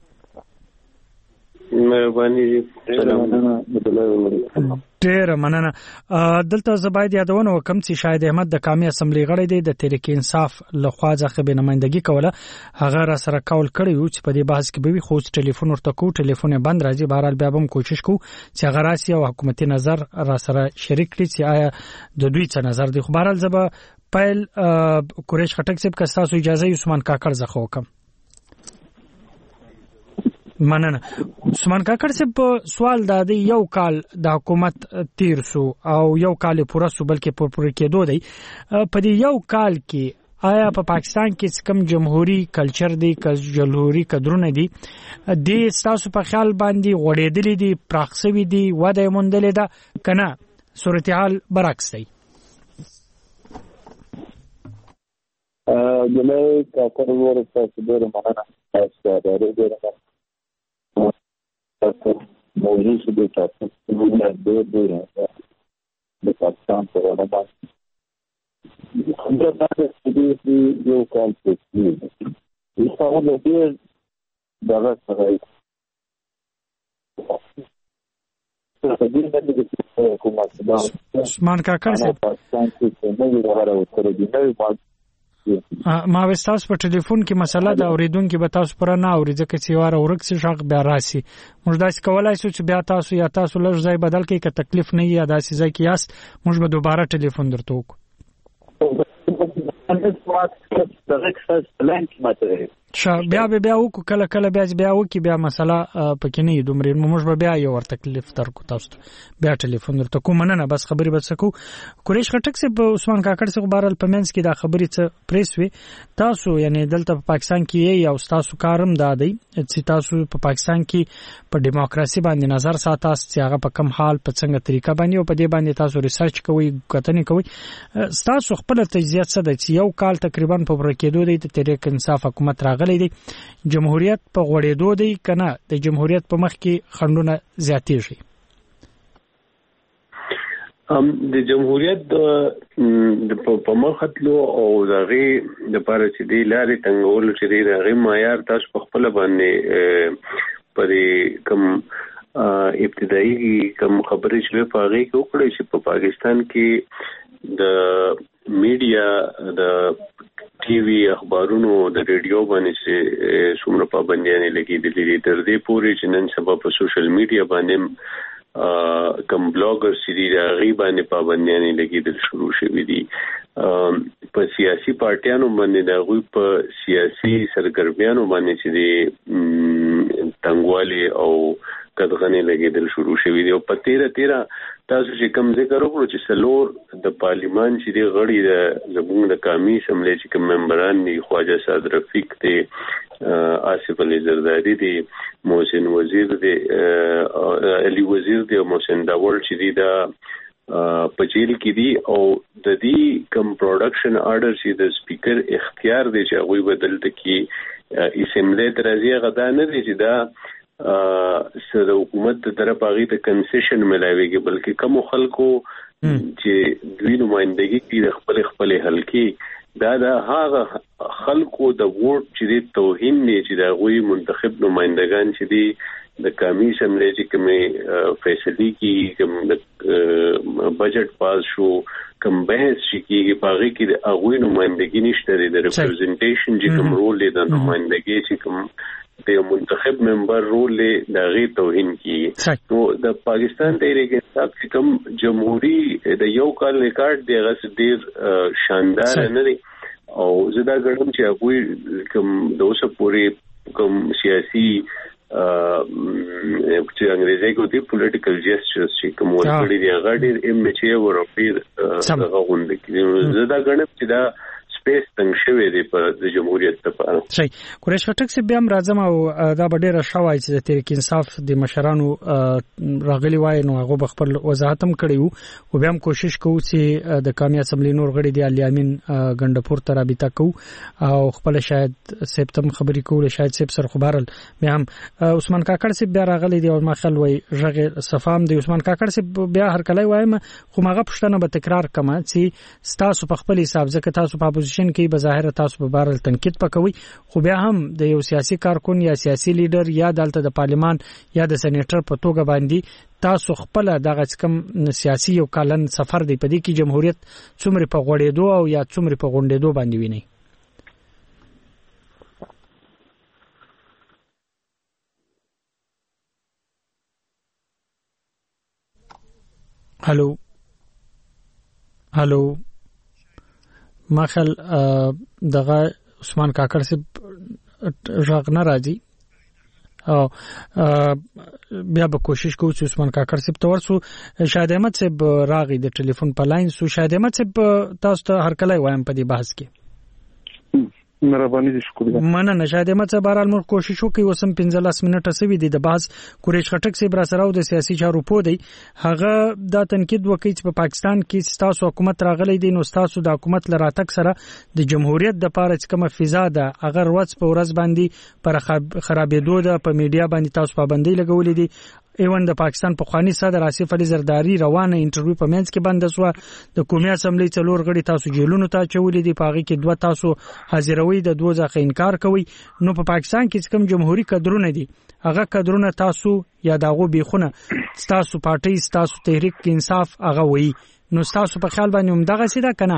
ډېر مننه. دلته زباید یادونه وکم چې شاهد احمد د قومي اسمبلی غړی دی، د تحریک انصاف لخوا ځخه به نمائندګي کوله. هغه را سره کول کړی و چې په دې بحث کې به وي، خو ټلیفون ورته کو ټلیفون بند راځي. بهرحال بیا هم کوشش کو چې هغه راسي او حکومتي نظر را سره شریک کړي چې آیا د دوی څه نظر دی. خو بهرحال زبا پیل قریش خټک صاحب که تاسو اجازه عثمان کاکړ زخه وکم. مننه. عثمان کاکړ صاحب سوال د یو کال د حکومت تیر سو او یو کال پوره سو بلکې پوره کېدو دی. په دې یو کال کې آیا په پاکستان کې کوم جمهوریت کلچر دی جمهوریت قدرونه دي د تاسو په خیال باندې غوړېدلې دي پراخسوي دي وده موندلې ده کنه صورتحال برعکس دی جلای کاکر ورته ډېر مننه تاسو ته ډېر موضوع سے بھی تاسو ډېر د پاکستان په اړه باندې دا د یو کال په یو څاول ډېر دا راځي عثمان کاکړ صاحب پاکستان کې نوې راغله او تر دې نوې ما وستاسو په ټلیفون کې مسله دا اوریدونکو به تاسو پر نه اوري ځکه چې واره ورک شي شغ بیا راسي موږ داسې کولای شو چې بیا تاسو یا تاسو لږ ځای بدل کړئ که تکلیف نه یا داسې ځای کې یاست موږ به دوباره ټلیفون درته وکړو بیا وکړو کله بیا وکړي بیا مسله پکې نه دومره موږ به بیا یو ور تکلیف درکو تاسو بیا ټلیفون درته کوم نه بس خبرې بس کو قریش خټک سے عثمان کاکړ سے بهرال پمنس کې دا خبرې څه پریس وی تاسو یعنی دلته په پاکستان کې یا تاسو کارم دادی چې تاسو په پاکستان کې په دیموکراسي باندې نظر ساتاست چې هغه په کم حال په څنګه طریقه باندې او په دې باندې تاسو ریسرچ کوئ کتنې کوئ تاسو خپل تجزیه څه ده چې یو کال تقریبا په ورکېدو دی د تحریک انصاف حکومت راغلی دی جمهوریت په غوړېدو دی کنه د جمهوریت په مخ کې خنډونه زیاتېږي د جمهوریت په مخاطلو او دغه د پاره چې دی لارې څنګه ول چې دی دغه معیار تاسو په خپل باندې پرې کم ابتدایي کم خبرې چې په هغه کې وکړي چې په پاکستان کې د میډیا د ټي وي اخبارونو د ریډیو باندې چې څومره پابندیاں لګېدلې دي تر دې پورې چې نن سبا په سوشل میډیا باندې کم بلاګر سری راغي باندې پابندیاں لګېدل شروع شوې دي په سیاسي پارټیانو باندې د غوي په سیاسي سرګرمیانو باندې چې دي تنګوالي او کدغنې لګېدل شروع شوې دي او په 13 تاسو چې کوم ذکر وکړو چې سلور د پارلیمان چې دی غړي د زموږ د قومي اسمبلی چې کوم ممبران دي خواجه سعد رفیق دی آصف علي زرداری دی محسن وزیر دی علي وزیر دی او محسن داور چې دی دا په جیل کې دي او د دې کم پروډکشن آرډر چې د سپیکر اختیار دی چې هغه بدلته کې اسمبلی ترازی غدا نه دی چې دا سره حکومت د طرف هغه ته کنسیشن ملاويږي بلکې کوم خلکو چې دوی نمائندګي کوي خپل حلقې دا هغه خلکو د ووټ چې توهین نه چې دا غوي منتخب نمائندگان چې دي د قومي اسمبلی چې کومه فیصله کی کوم بجټ پاس شو کوم بحث چې باغی کې د هغه نمائندګي نشته د ریپرزنټیشن چې کوم رول دی د نمائندګي چې کوم د منتخب ممبر رول د غي توهین کی نو د پاکستان تحریک انصاف چې کوم جمهوریت د یو کال ریکارډ دی هغه ډیر شاندار نه دی او زدا ګړم چې هغه کوم د اوسه پوری کوم سیاسي چې انګریزي کو دی پولیټیکل جسټس چې کوم ورکړي دی هغه ډیر امچي ورپیر هغه غونډه کې زدا ګړم چې دا سپیس څنګه شوی دی په د جمهوریت لپاره صحیح قریش خټک سي بیا راځم او دا ډیره شوای چې د تحریک انصاف د مشرانو راغلي وای نو هغه خپل وضاحت هم کړیو او بیا هم کوشش کوو چې د قومي اسمبلی نور غړي دی الیامین ګندپور ته رابطه کوو او خپل شاید سپتم خبرې کوو شاید سپ سر خبرل بیا هم عثمان کاکړ سي بیا راغلي دی او ما خل وای ژغه صفام دی عثمان کاکړ سي بیا هر کله وایم خو ماغه پښتنه به تکرار کما چې تاسو په خپل حساب ځکه تاسو په کې بظاهر تاسو په بار تنقید پکوي خو بیا هم د یو سیاسي کارکون یا سیاسي لیډر یا دلته د پارلیمان یا د سېنیټر په توګه باندې تاسو خپل دغه کم سیاسي یو کالن سفر دی په دې کې جمهوریت څومره په غوړېدو او یا څومره په غونډېدو باندې ویني هالو ما خل دغه عثمان کاکړ سے ژغ نه راځي او بیا به کوشش کوو چې عثمان کاکړ سے تور سو شاهد احمد سے راغی د ټلیفون په لاین سو شاهد احمد سے تاسو ته هر کله وایم په دې بحث کې مهرباني دي شکر مننه شاید مڅ بهرحال موږ کوشش وکړو وسم 15 منټه سوي دي د باز قریش خټک سی براسراو د سیاسي چارو پو دی هغه د تنقید وکړي چې په پاکستان کې ستاسو حکومت راغلی دی نو ستاسو د حکومت لراتک سره د جمهوریت د پاره چې کومه فضا ده هغه ورځ په ورځ باندې پر خرابېدو ده په میډیا باندې تاسو پابندۍ لګولې دي ایوان د پاکستان په خواني صدر آصف علي زرداری روانه انټرویو په منځ کې بند شو د قومي اسمبلی څلور غړي تاسو جیلونو ته چولې دي پاغي کې دوه تاسو حاضروي د دوه ځخه انکار کوي نو په پاکستان کې کوم جمهوریت کډرونه دي هغه کډرونه تاسو یا داغو بیخونه تاسو پارټي تاسو تحریک انصاف هغه وي نو تاسو په خیال باندې هم دغه سیده کنه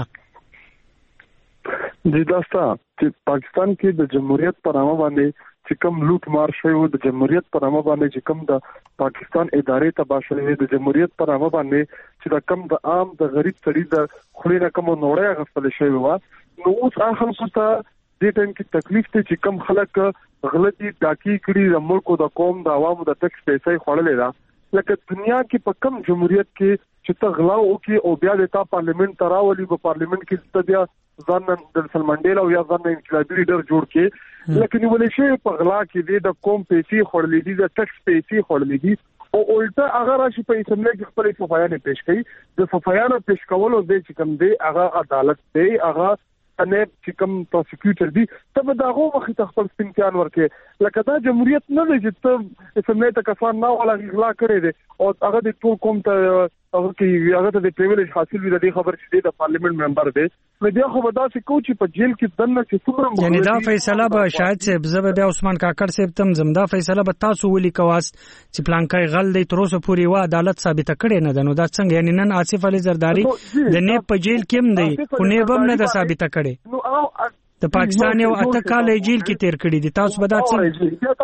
د داستا چې پاکستان کې د جمهوریت پر نامه باندې چې کوم لوټ مار شوی د جمهوریت پر نامه باندې چې کوم د پاکستان ادارې تباه شوی د جمهوریت پر نامه باندې چې د کم د عام د غریب سړي د خلینو کوم نوړې غفل شوی و نو اوس هغه څه د ټیم کې تکلیف ته چې کم خلک غلطي ټاکی کړي د ملک د قوم د عوامو د ټیکس پیسې خړلې ده لکه دنیا کې په کم جمهوریت کې چې ته غلا وکي او بیا د تا پارلیمنت تراولي په پارلیمنت کې ته بیا ځان نلسن منډیلا او یا ځان انقلابي لیډر جوړ کې لکه نیولې شي په غلا کې د قوم پیسې خړلې دي د ټیکس پیسې خړلې دي او الټا هغه راشي په اسمبلی کې خپل صفایانه پیش کړي د صفایانه پیش کولو د چې کوم دی هغه عدالت دی هغه نه چې کوم پروسیکیوټر دی ته دا غو وخت خپل امتحان ورکې لکه دا جمهوریت نه دی چې ته اسمبلی ته کسان نه ولا غلا کړي دي او هغه د ټول قوم ته هغه کې هغه د پریویلیج حاصل وي د خبر چې د پارلیمنت ممبر دی نو بیا خو دا چې کوچ په جیل کې دنه چې څومره یعنی دا فیصله به شاید چې زبه بیا عثمان کاکړ صاحب تم زمدا فیصله به تاسو ولي کواس چې پلانکای غل دی تر اوسه پورې و عدالت ثابت کړي نه دنو دا څنګه یعنی نن آصف علي زرداری د نه په جیل کې دی خو نه بم نه ثابت کړي د پاکستان یو اته کال جیل کې تیر کړی دي تاسو به دا څنګه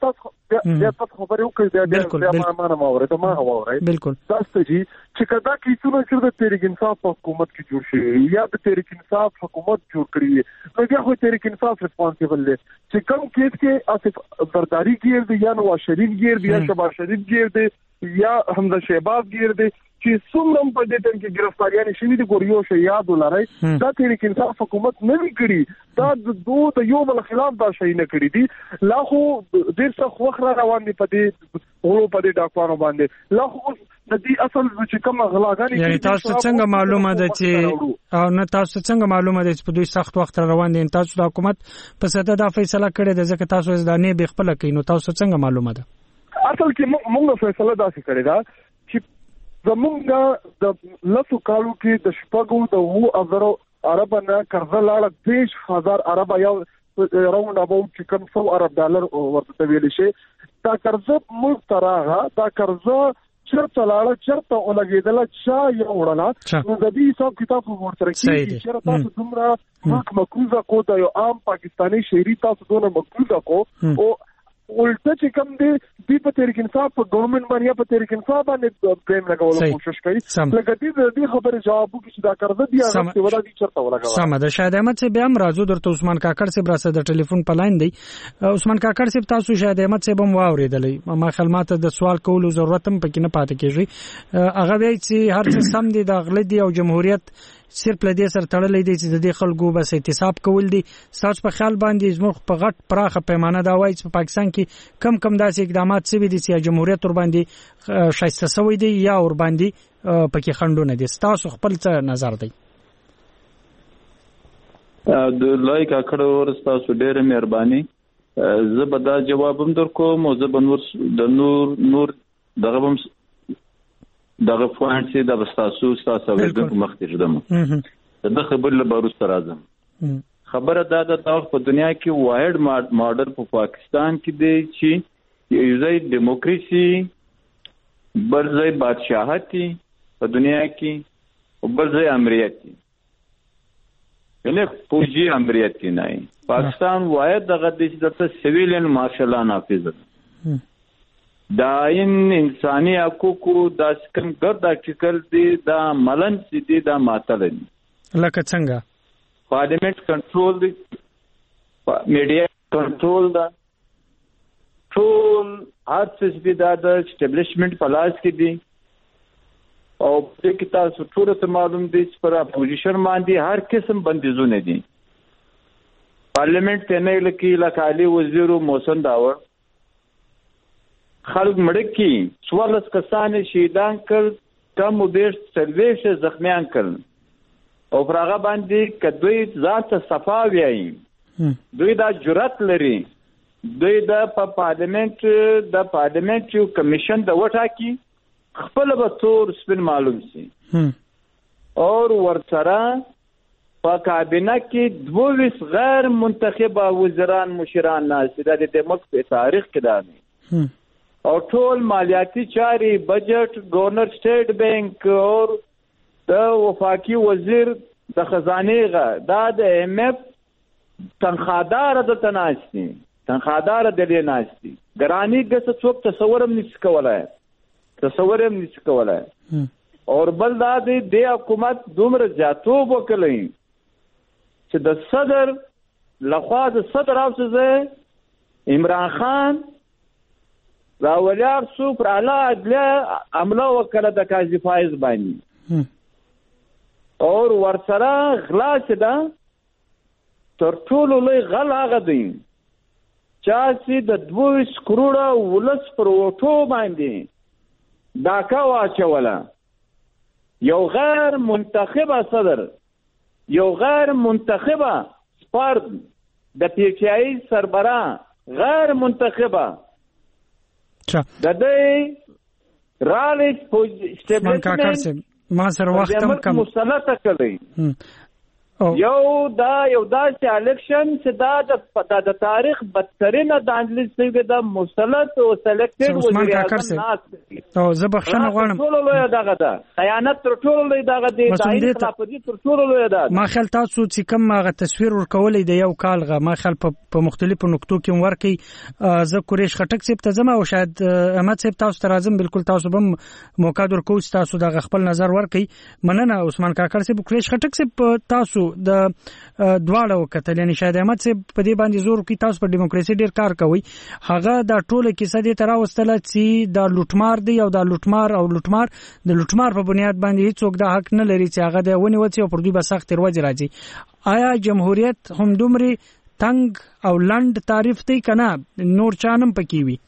تاسو خبرې وکړئ بیا ما اورئ ما اورئ بالکل تاسو چې کدا کیسونه چې د تحریک انصاف حکومت کې جوړ شي یا د تحریک انصاف حکومت جوړ کړی نو بیا خو تحریک انصاف ریسپانسیبل دی چې کوم کیس کې آصف زرداری گیر دی یا نواز شریف گیر دی یا شهباز شریف گیر دی یا حمزه شهباز گیر دی چې څومره په دې ټیم کې گرفتاریان شوي دي ګوریو شه یاد ولرئ دا تحریک انصاف حکومت نه وی کړی دا د یو بل خلاف دا شي نه کړی دي لا خو ډیر څه وخت روان دي په دې ورو په دې ډاکوانو باندې لا خو د دې اصل چې کوم غلاګانی یعنی تاسو څنګه معلومه ده چې او نه تاسو څنګه معلومه ده چې په دوی سخت وخت روان دي تاسو د حکومت په ساده دا فیصله کړې ده ځکه تاسو ځدانې به خپل کینو تاسو څنګه معلومه ده اصل کې موږ فیصله داسې کړې ده چې زمونږ د لسو کالو کې د شپږو د 2000 عربه نه قرضه لاړه 20000 عربه یو راوند اباوت چې کوم $100 ورته ویل شي دا قرضه موږ تراغه دا قرضه چرته لاړه چرته ولګیدله چا یو وړله نو د دې حساب کتاب ورته کې چرته تاسو دومره حق مقروضه کو دا یو عام پاکستانی شهري تاسو دونه مقروضه کو او ولته چې کوم دی په تحریک انصاف په ګورنمنت باندې په تحریک انصاف باندې بریم لګولو کوشش کوي لکه دې خبره جواب وکړي چې دا قرضه دی هغه څه ولا دي چرته ولګول سم ده شاید احمد صاحب هم راځو درته عثمان کاکړ صاحب راسه د ټلیفون په لاین دی عثمان کاکړ صاحب تاسو شاید احمد صاحب هم واوریدلې ما خلماته د سوال کولو ضرورت هم پکې نه پاتې کیږي هغه وایي چې هر څه سم دي د غلطي او جمهوریت صرف له دې سره تړلې دي چې د دې خلکو بس احتساب کول دي تاسو په خیال باندې زموږ په غټ پراخه پیمانه دا وایي چې په پاکستان کې کم داسې اقدامات شوي دي چې جمهوریت ور باندې شایسته شوی دی یا ور باندې پکې خندونه دي تاسو خپل څه نظر دی د لایک اکړه ورستاسو ډېر مهرباني زه به دا جواب هم درکوم او زه به نور دغه دغه پوینټ چې د تاسو ورته مخکې شدم د خبر له باروس راځم خبره دا د تاریخ په دنیا کې واحد ماډل په پاکستان کې دی چې یو ځای دیموکراسي بل ځای بادشاہت په دنیا کې او بل ځای امریت یعنی فوجي امریت نه پاکستان واحد دغه د سیویلین مارشل نافذ دا انساني حقوقو دا کوم ګرد ارټیکل دی دا ملن سي دا ماتل لکه څنګه پارلیمنت کنټرول دی میډیا کنټرول دا ټول هر څه دا د اسټابلیشمنت په لاس کې دی او په کې تاسو ټول ته معلوم دي چې پر اپوزیشن باندې هر قسم بندیزونه دي پارلیمنت ته نه لکی لکالی وزیر محسن داور خلک مړکی 14 کسان شهیدان کړ کم وبېش سرویش زخمیان کړ او پرغه باندې کدوې ذات صفا ویایي دوی دا جرأت لري دوی د پارلیمنت یو کمیشن د وټاکی خپل به تور سپین معلوم سي اور ورسره په کابینه کې 22 غیر منتخبه وزیران مشران ناست دي د ملک په تاریخ کې دا نه او ټول مالیاتي چاري بجټ گورنر سټیټ بانک او د وفاقي وزیر د خزانه غا دا د ایم اف تنخوادار د تناسي تنخوادار د لیناسي ګرانی ګس څوک تصورم نشي کولای اور بل دا د حکومت دومره زیاتو وکړي چې د صدر لخوا د صدر افسر عمران خان راولیار سو پر اعلی عدلیه عمله وکړه د قاضي فایز باندې اور ورسره غلا چې دا تر ټولو لوی غل هغه دی چې د 22 کروڑه ولس پر وټو باندې داکا واچوله یو غیر منتخبه صدر یو غیر منتخبه سپارد د پی ټی آی سربراه غیر منتخبه د دې رالیک پوزیشن ما سره وخت کم مسلطه کړی یو داسې الیکشن چې دا د تاریخ بدترینه د انګلیس څخه د مسلط او سلیکټډ وزیر اعظم ناس او زه بخښنه غواړم ټول لوی دغه ده خیانت تر ټول لوی دغه دی دایي خلافت تر ټول لوی ده ما خیال تاسو چې کوم هغه تصویر ورکولې د یو کال غا ما خیال په مختلفو نقطو کې ورکي زه قریش خټک صاحب ته زما او شاید احمد صاحب تاسو ته راځم بالکل تاسو به موقع درکو تاسو د خپل نظر ورکي مننه عثمان کاکړ صاحب قریش خټک صاحب تاسو د دواړه وکتل یعنی شاید احمد صاحب په دې باندې زور کوي تاسو په دیموکراسي ډیر کار کوي هغه دا ټوله کیسه دې تر واستله چې دا لوټمار دی او دا لوټمار د لوټمار په بنیاد باندې هیڅوک دا حق نه لري چې هغه د ونی وڅ او پر دوی به سخت ورځ راځي آیا جمهوریت هم دومره تنگ او لند تعریف دی کنه نور چانم پکې وي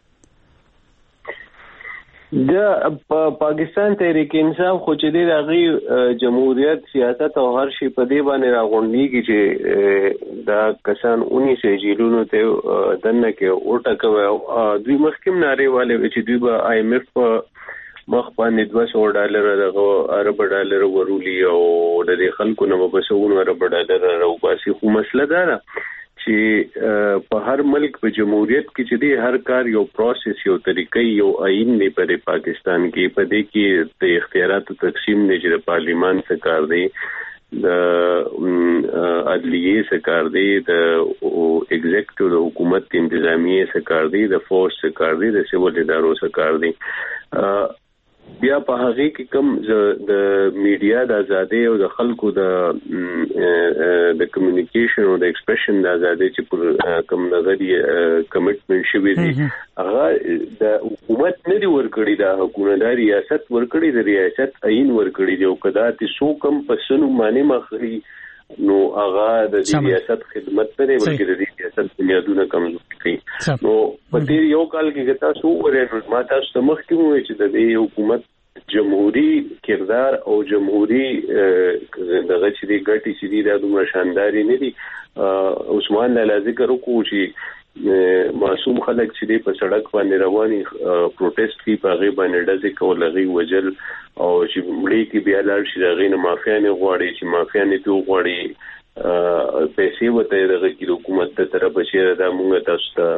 د پاکستان تحریک انصاف خو چې د هغه جمهوریت سیاست او هر شي په دی باندې راغونډيږي چې دا کسان 19 جیلونو ته دنه کې ورټکوي دوی مخکیم ناره والے چې دوی به آی ایم اف مخ باندې $200 دغه عرب ډالر ورولي او د خلکو نه په سونو عرب ډالر راوباسي خو مسله ده چې په هر ملک په جمهوریت کې چې دی هر کار یو پروسس یو طریقې یو آئین نه په پاکستان کې په دې کې د اختیاراتو تقسیم نه چې پارلیمان څخه کار دی د عدلیه څخه کار دی د ایگزیکټیو د حکومت انتظامیه څخه کار دی د فورس څخه کار دی د سیول ادارو څخه کار دی بیا په هغه کې کوم د میډیا د ازادي او د خلکو د کمیونیکیشن او د ایکسپریشن د ازادي چې پر کوم نظریه کمټمنټ شوی دی هغه د حکومت نه دی ورکړی د حکومت د ریاست ورکړی د ریاست عین ورکړی دی او کدا چې څوک هم پسنو معنی مخري نو هغه د ریاست خدمت نه ورکړي د ریاست بنیادونه کمزوري کوي نو په دې یو کال کې تاسو ورته ما تاسو مخکې وایي چې د حکومت جمهوری کردار او جمهوری دغه چې دی ګټي چې دی د دومره شانداري نه دي عثمان لاله ذکر وکړو چې معصوم خلک چې دی په سړک باندې رواني پروټیسټ کوي په غي باندې ډزې کول غي وجل او چې مړی کې بیا لاړ شي غي نه مافیانه غواړي چې مافیانه ته غواړي پیسې وته دغه کې حکومت ته طرف شي دا موږ تاسو ته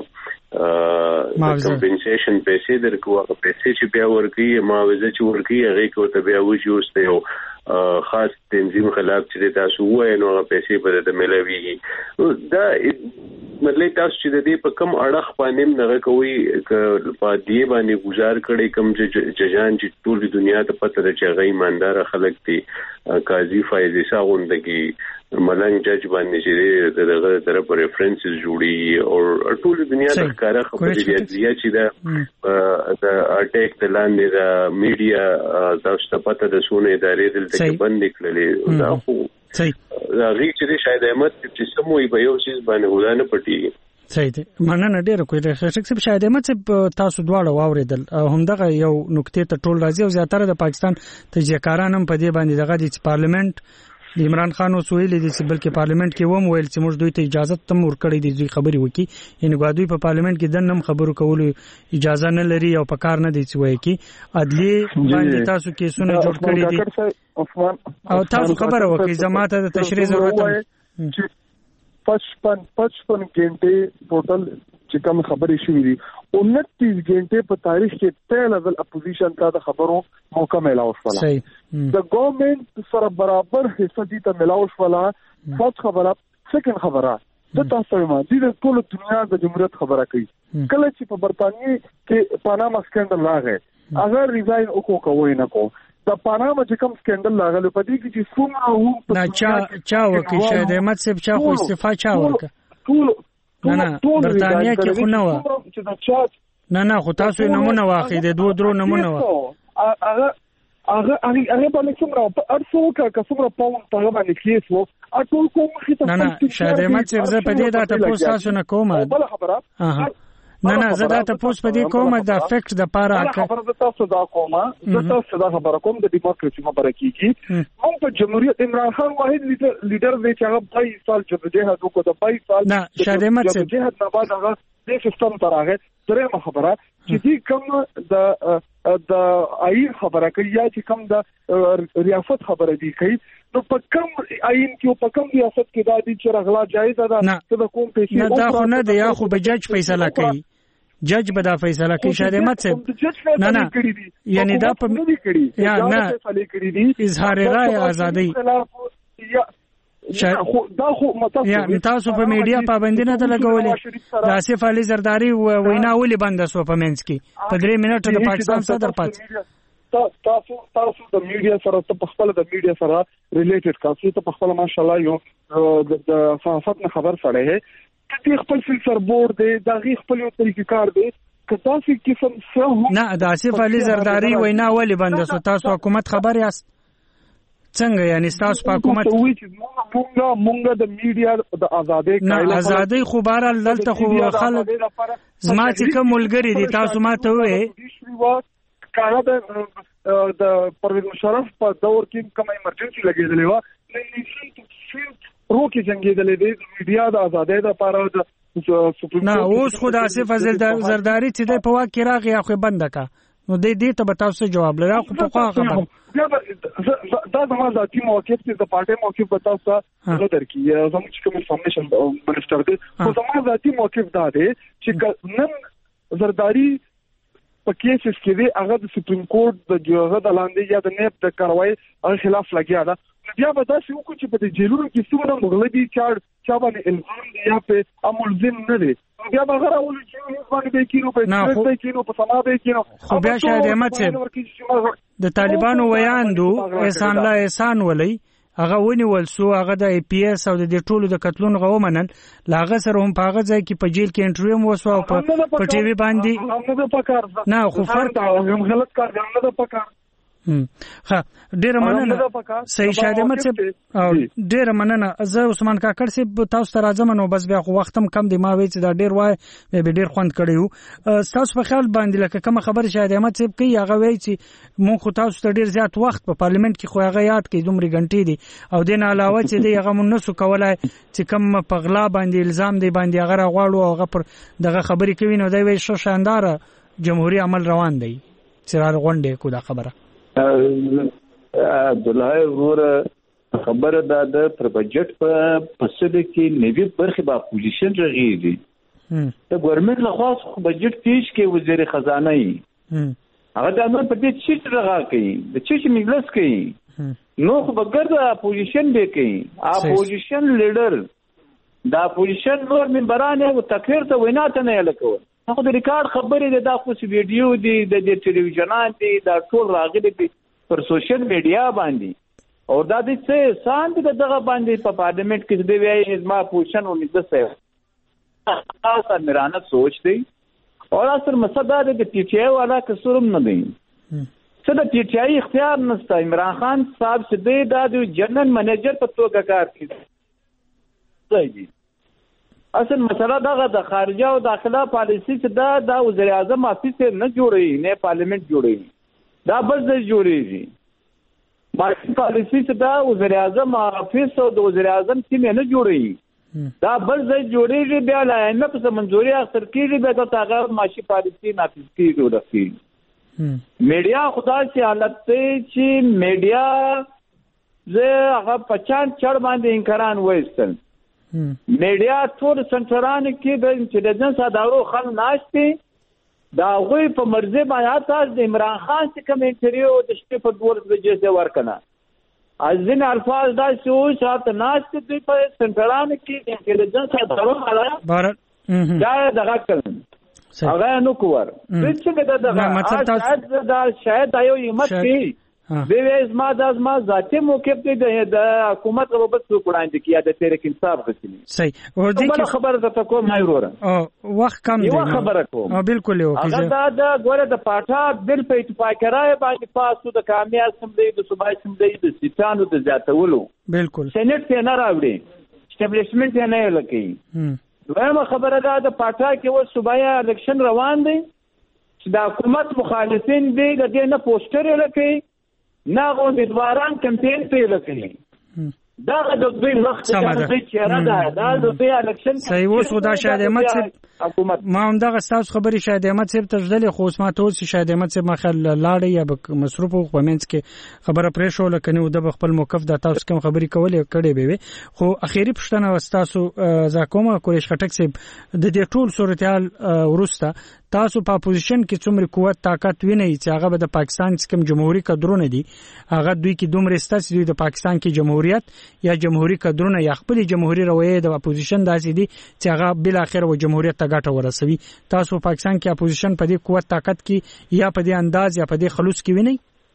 کمپنسیشن پیسې درکو هغه پیسې چې بیا ورکی معاوضه چې ورکی هغه کوته بیا وجوسته یو خاص تنظیم خلاف چې تاسو وایي نو هغه پیسې به د ملوي دا مطلب تاسو چې د دې په کم اړه باندې نه کوي په دې باندې گزار کړي کم چې ججان چې ټول دنیا ته پته ده چې هغه ایماندار خلک دي قاضي فایز ساغوندګي ملنګ جج باندې چې دغه طرف ریفرنسز جوړي او ټول دنیا ته کاره خبرې دي چې دا د اټیک د لاندې د میډیا تاسو ته پته ده سونه ادارې دلته بند کړلې دا خو غي چې شاید احمد چې سموي په یو چیز باندې ودانه پټي صحیح دی. مننه ډیره کوي د شخص شاید احمد صاحب تاسو دواړه واوریدل همدغه یو نقطې ته ټول راځي او زیاتره د پاکستان تجزیه‌کاران هم په دې باندې دغه د پارلیمنت د عمران خان وسویل دي چې بلکې پارلیمنت کې ووم ویل چې موږ دوی ته اجازه تم ورکړې دي چې خبري وکړي یعنی غواړي په پارلیمنت کې دنم خبرو کولو اجازه نه لري او په کار نه دي چې وایي کې عدلی باندې تاسو کیسونه جوړ کړی دي او تاسو خبره وکړئ زماته د تشریح ضرورت ہے 55 घंटे टोटल چې کوم خبرې شوې دي 29 घंटे په تاریخ کې ټیل لیول اپوزیشن ته د خبرو موقع ملاو شولا د ګورنمنت سره برابر حصہ دي ته ملاو شولا فوت خبره سکند خبره د تاسو ما دي د ټول دنیا د جمهوریت خبره کوي کله چې په برتانیې کې پاناما سکندل راغی اگر ریزاین وکړو کوی نه کو د پاناما چې کوم سکندل لاغله په دې کې چې څومره وو نه چا وکي شاید احمد صاحب چا خو استعفا چا ورکه نه برتانیا کې خو نه و نه خو تاسو نمونه واخی د دوه درو نمونه وا هغه باندې څومره ارسو کا څومره پاون په باندې کیس وو اټول کوم خته نه شاید احمد صاحب زه په دې دا تاسو تاسو نه کوم نه زه دا تاسو په دې کوم د افیکټ د پاره خبره د تاسو دا کومه د تاسو دا خبره کوم د ډیموکراسي خبره کیږي موږ په جمهوریت عمران خان واحد لیډر دی چې هغه 22 سال جدوجہد وکړ د 22 سال نه شاید احمد صاحب جدوجہد نه بعد هغه د سیستم تراغه درېمه خبره چې دې کوم د آئین خبره کوي یا چې کوم د ریاست خبره دی کوي نو په کوم آئین کې په کوم ریاست کې دا دي چې رغلا جایز ده چې د کوم پیسې نه دا خو نه دی یا خو به جج فیصله کوي جج به دا فیصله کوي شاید احمد صاحب نه یعنی دا په یا نه اظهار رائے ازادي یا تاسو په میډیا پابندی نه لګولې د آصف علي زرداری وینا ولې بند شو په منځ کې په 3 منټه د پاکستان صدر پات تاسو د میډیا سره په خپل د میډیا سره ریلیټډ تاسو ته په خپل ماشاءالله یو د صحافت نه خبر سره ہے چې خپل فلټر بورډ دی دا غي خپل یو طریقې کار دی که تاسو قسم څه نه د آصف علي زرداری وینا ولې بند شو تاسو حکومت خبر یاست څنګه یعنی تاسو په حکومت مونږ د میډیا د ازادۍ نه ازادۍ خو بهرال دلته خو خلک زما چې کوم ملګری دي تاسو ما ته وې کاناډا د پرویز مشرف په دور کې کوم ایمرجنسي لګېدلې و روکي جنگېدلې دي میډیا د ازادۍ لپاره د سپریم نه اوس خو د آصف زرداری چې د په واک کې راغی خو بند کا نو دې ته به تاسو جواب لرا خو په خبره دا زموږ ذاتي موقف چې د پارټي موقف به تاسو نه درکې زموږ چې کوم انفارمیشن منسټر دی خو زموږ ذاتي موقف دا دی چې نن زرداری په کیسز کې دی هغه د سپریم کورټ د جوړه د لاندې یا د نیب د کاروای خلاف لګیا ده بیا به تاسو وکړو چې په جیلونو کې څومره مغلبي چا باندې الزام دی یا په ملزم نه دی بیا به هغه راول چې باندې به کینو په کینو په سما به کینو خو بیا شاید احمد صاحب د طالبانو ویاندو احسان الله احسان ولي هغه ونیول سو هغه د ای پی ایس او د ټولو د قتلونو غومنن لاغه سره هم په هغه ځای کې په جیل کې انټرویو وسو او په ټي وي باندې نه خو فرق غلط کار نه ده پکار ها ډیر مننه صحیح شاید احمد صاحب ډیر مننه زه عثمان کاکړ صاحب تاسو ته راځم نو بس بیا خو وختم کم دی ما وی چې دا ډیر وای به ډیر خوند کړیو تاسو په خیال باندې لکه کوم خبر شاید احمد صاحب کوي هغه وی چې مونږ خو تاسو ته ډیر زیات وخت په پارلیمنت کې خو هغه یاد کړئ دومره غنټې دي او دین علاوه چې دی هغه مونږ نسو کولای چې کوم په غلا باندې الزام دی باندې هغه غواړو هغه پر دغه خبرې کوي نو دی وی شو شاندار جمهوریت عمل روان دی چې غونډه کو دا خبره عبدالله ور خبره ده پر بجټ په پسله کې نوی برخه با اپوزیشن رغیږي د ګورنمنت له خاص بجټ پیش کې وزیر خزانه ای هغه د امر په دې چې رغا کوي د چې مجلس کوي نو خو بغیر د اپوزیشن دی کوي اپوزیشن لیډر د اپوزیشن نور منبران او تقریر ته وینا ته نه لکول خو د ریکارډ خبرې د خو ویډیو دی د ټلویزیونان دی دا ټول راغلي دي پر سوشل میډیا باندې او دا د څه سان دي دغه باندې په پارلیمنت کې دی وایي ازما پوزیشن او مجلس خاصه مرانه سوچ دی او اصل مسله د ټی ټی والا کسرم نه دی څه د پی ټی آی اختیار نشته. عمران خان صاحب چې دی دا د جنرال منیجر په توګه کار کوي. اصل مسله دغه د خارجه او داخله پالیسي چې دا وزیر اعظم افیس نه جوړوي نه پارلیمنت جوړوي، دا بل ځای جوړیږي. مارکیټ پالیسي چې دا وزیر اعظم افیس او د وزیر اعظم ټیم نه جوړوي، دا بل ځای جوړیږي. بیا لا نه په منځوري اخر کېږي، بیا د هغه معاشي پالیسي نافذ کېږي. میډیا خدای سي حالت ته چې میډیا زه هغه پچان چړ باندې انکاران وایستل. میډیا ټول سنټران کې د انټيليجنس ادارو خلک ناشتي دا غوي په مرزه باندې تاسو د عمران خان څخه کوم انټریو د شپې په 2 بجې څخه ورکنه ازین الفاظ دا شو شاته ناشتي د سنټران کې د انټيليجنس ادارو حاله دا دغه کړم هغه نو کوور چې دا شاید دا یو یمت کې به ما ذاتي موقف دی د حکومت غوبت څو وړاندې کیه د تحریک انصاف غوښتنې. صحیح. او دې کې خبره ته کوم نه وروره وخت کم دی. خبره کوم بالکل یو کې دا ګوره د پاټا بل په اتفاق راي باندې پاسو د کامیاب سمدي د صوبای سمدي د سیټانو د زیاتولو بالکل سېنات ته نه راوړي، اسټابلیشمنت نه لکې. دویمه خبره دا د پاټا کې و صوبای الیکشن روان دی چې د حکومت مخالفین دی د دې نه پوسټر لکې نه امیدواران کمپین پیل کړي. دا د دوی وخت د چیرې دا د دوی الیکشن صحیح و. خدا شاید احمد صاحب حکومت ما هم دغه تاسو خبري شاید احمد صاحب تجدل خو ما ته اوس شاید احمد صاحب مخه لاړی یا مصروف خو پمنځ کې خبره پرې شو لکه نو د خپل موقف د تاسو کوم خبري کولې کړي به خو اخیری پښتنه واستاسو زاکوما کوریش خټک صاحب د دې ټول صورتحال ورسته تاسو په اپوزیشن کې څومره قوت طاقت وینئ چې هغه به د پاکستان څخه جمهوریت کډرونه دي هغه دوی کې دومره ستاسو دوی د پاکستان کې جمهوریت یا جمهوریت کډرونه یا خپل جمهوریت رویه د اپوزیشن داسې دي چې هغه بل اخر و جمهوریت ته ګټه ورسوي. تاسو په پاکستان کې اپوزیشن په دې قوت طاقت کې یا په دې انداز یا په دې خلوص کې وینئ؟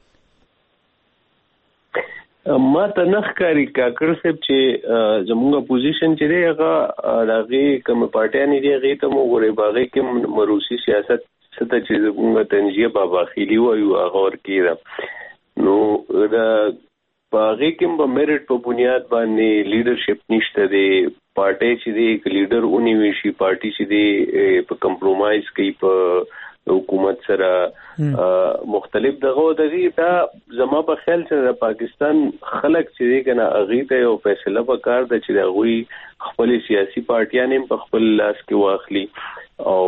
ما ته نخکاری کاکر صاحب چې زموږ اپوزیشن چې دی هغه راغی کوم پارټیانې دی هغه ته مو غوړې باغې کې مروسی سیاست څه چې زموږ تنجیه بابا خېلی وایو هغه ورکیده نو دا باغې کې په میرټ په بنیاد باندې لیډرشپ نشته دی. پارټي چې دی لیډر اونې وی شي پارټي چې دی په کمپرومایز کوي په حکومت سره مختلف دغه دا زما په خیال چې پاکستان خلک چې دی کنه اغه ته یو فیصله وکړ د چې دغه خپل سیاسي پارټیان په خپل لاس کې واخلي او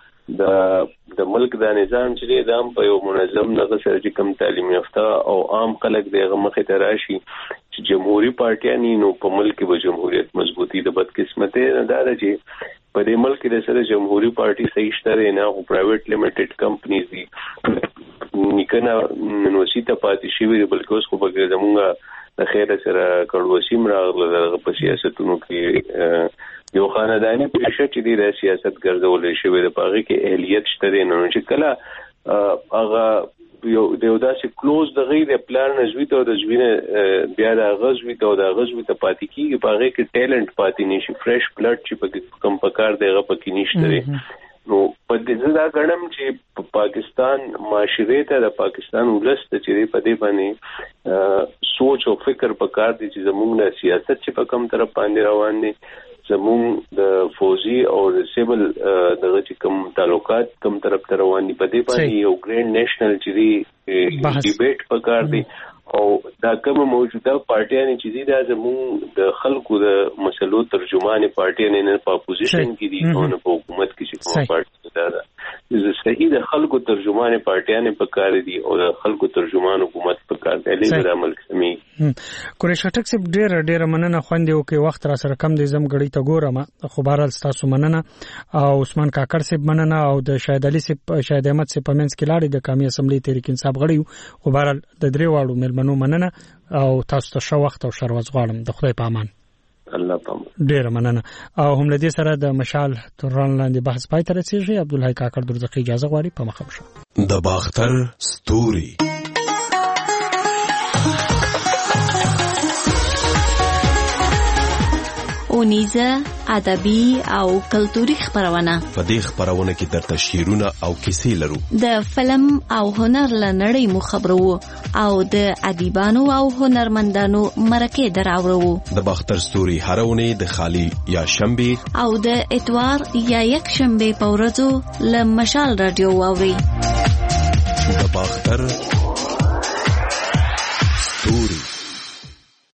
د ملک د نظام چې دی د په یو منظم نظر سره چې کم تعلیم یافته او عام خلک دغه مخه ته راشي چې جمهوریت پارټیان نو په ملک به جمهوریت مضبوطی د بدقسمته نه دا چې په دې ملک کې د سره جمهوریت پارټي صحیح شته نه او پرایویټ لیمیټډ کمپنیز دي نکنه نو سیته پاتې شي بلکې اوس خو به زمونږه د خیر سره کډوسیم راغله په سیاستونو کې یو خاندانی پېښه چې د سیاست ګرځول شوی د پاغي کې اهلیت شته نه چې کله هغه یو داسې کلوز د غیر پلان نزوی ته د ځوینه بیا د غزوی ته د غزوی ته پاتې کیږي پاغي کې ټیلنت پاتې نشي فرش بلډ چې په کم پکار دغه پکې نشته نو په دې ځای غنم چې پاکستان معاشره ته د پاکستان ولست چې په دې باندې سوچ او فکر پکار دي چې زموږ نه سیاست چې په کوم طرف باندې روان دي زموږ د فوجي او سیول دغه چې کوم تعلقات کوم طرف ته روان دي په دې باندې یو ګرینډ نېشنل چې ډیبیټ پکار دي او دا کوم موجوده پارټیان چې دي دا زموږ د خلکو د مسلو ترجمان پارټیان نه په اپوزیشن کې دي او نه په حکومت کې چې کوم پارټي ده صحیح د خلکو ترجمان پارټیان په کار دي او د خلکو ترجمان حکومت په کار دی د عمل سمي. کوریش خټک صاحب ډېر مننه خوندې او کې وخت را سره کم دي زم غړي ته ګورم خو بهرال تاسو مننه او عثمان کاکړ صاحب مننه او د شاهد علي صاحب شاهد احمد صاحب پمنس کې لاړې د قومي اسمبلی تحریک انصاف غړي خو بهرال د درې واړو ملمنو مننه او تاسو ته ښه وخت او شروز غواړم د خدای په امان. الله پام. ډیر مننه او هم لدی سره د مشال توران لاندې بحث پای ته رسیږي. عبدالحی کاکړ درځي اجازه غواړي په مخه شه. د باختر ستوري ښوونیزه، ادبي او کلتوري خبرونه. په دې خبرونه کې درته شعرونه او کیسې لرو. د فلم او هنر لنړۍ مو خبرو او د ادیبانو او هنرمندانو مرکه دراوړو. د باختر ستوري هرونه د خالی یا شنبه او د اتوار یا یک شنبه په ورځو له مشال رادیو واوري. د باختر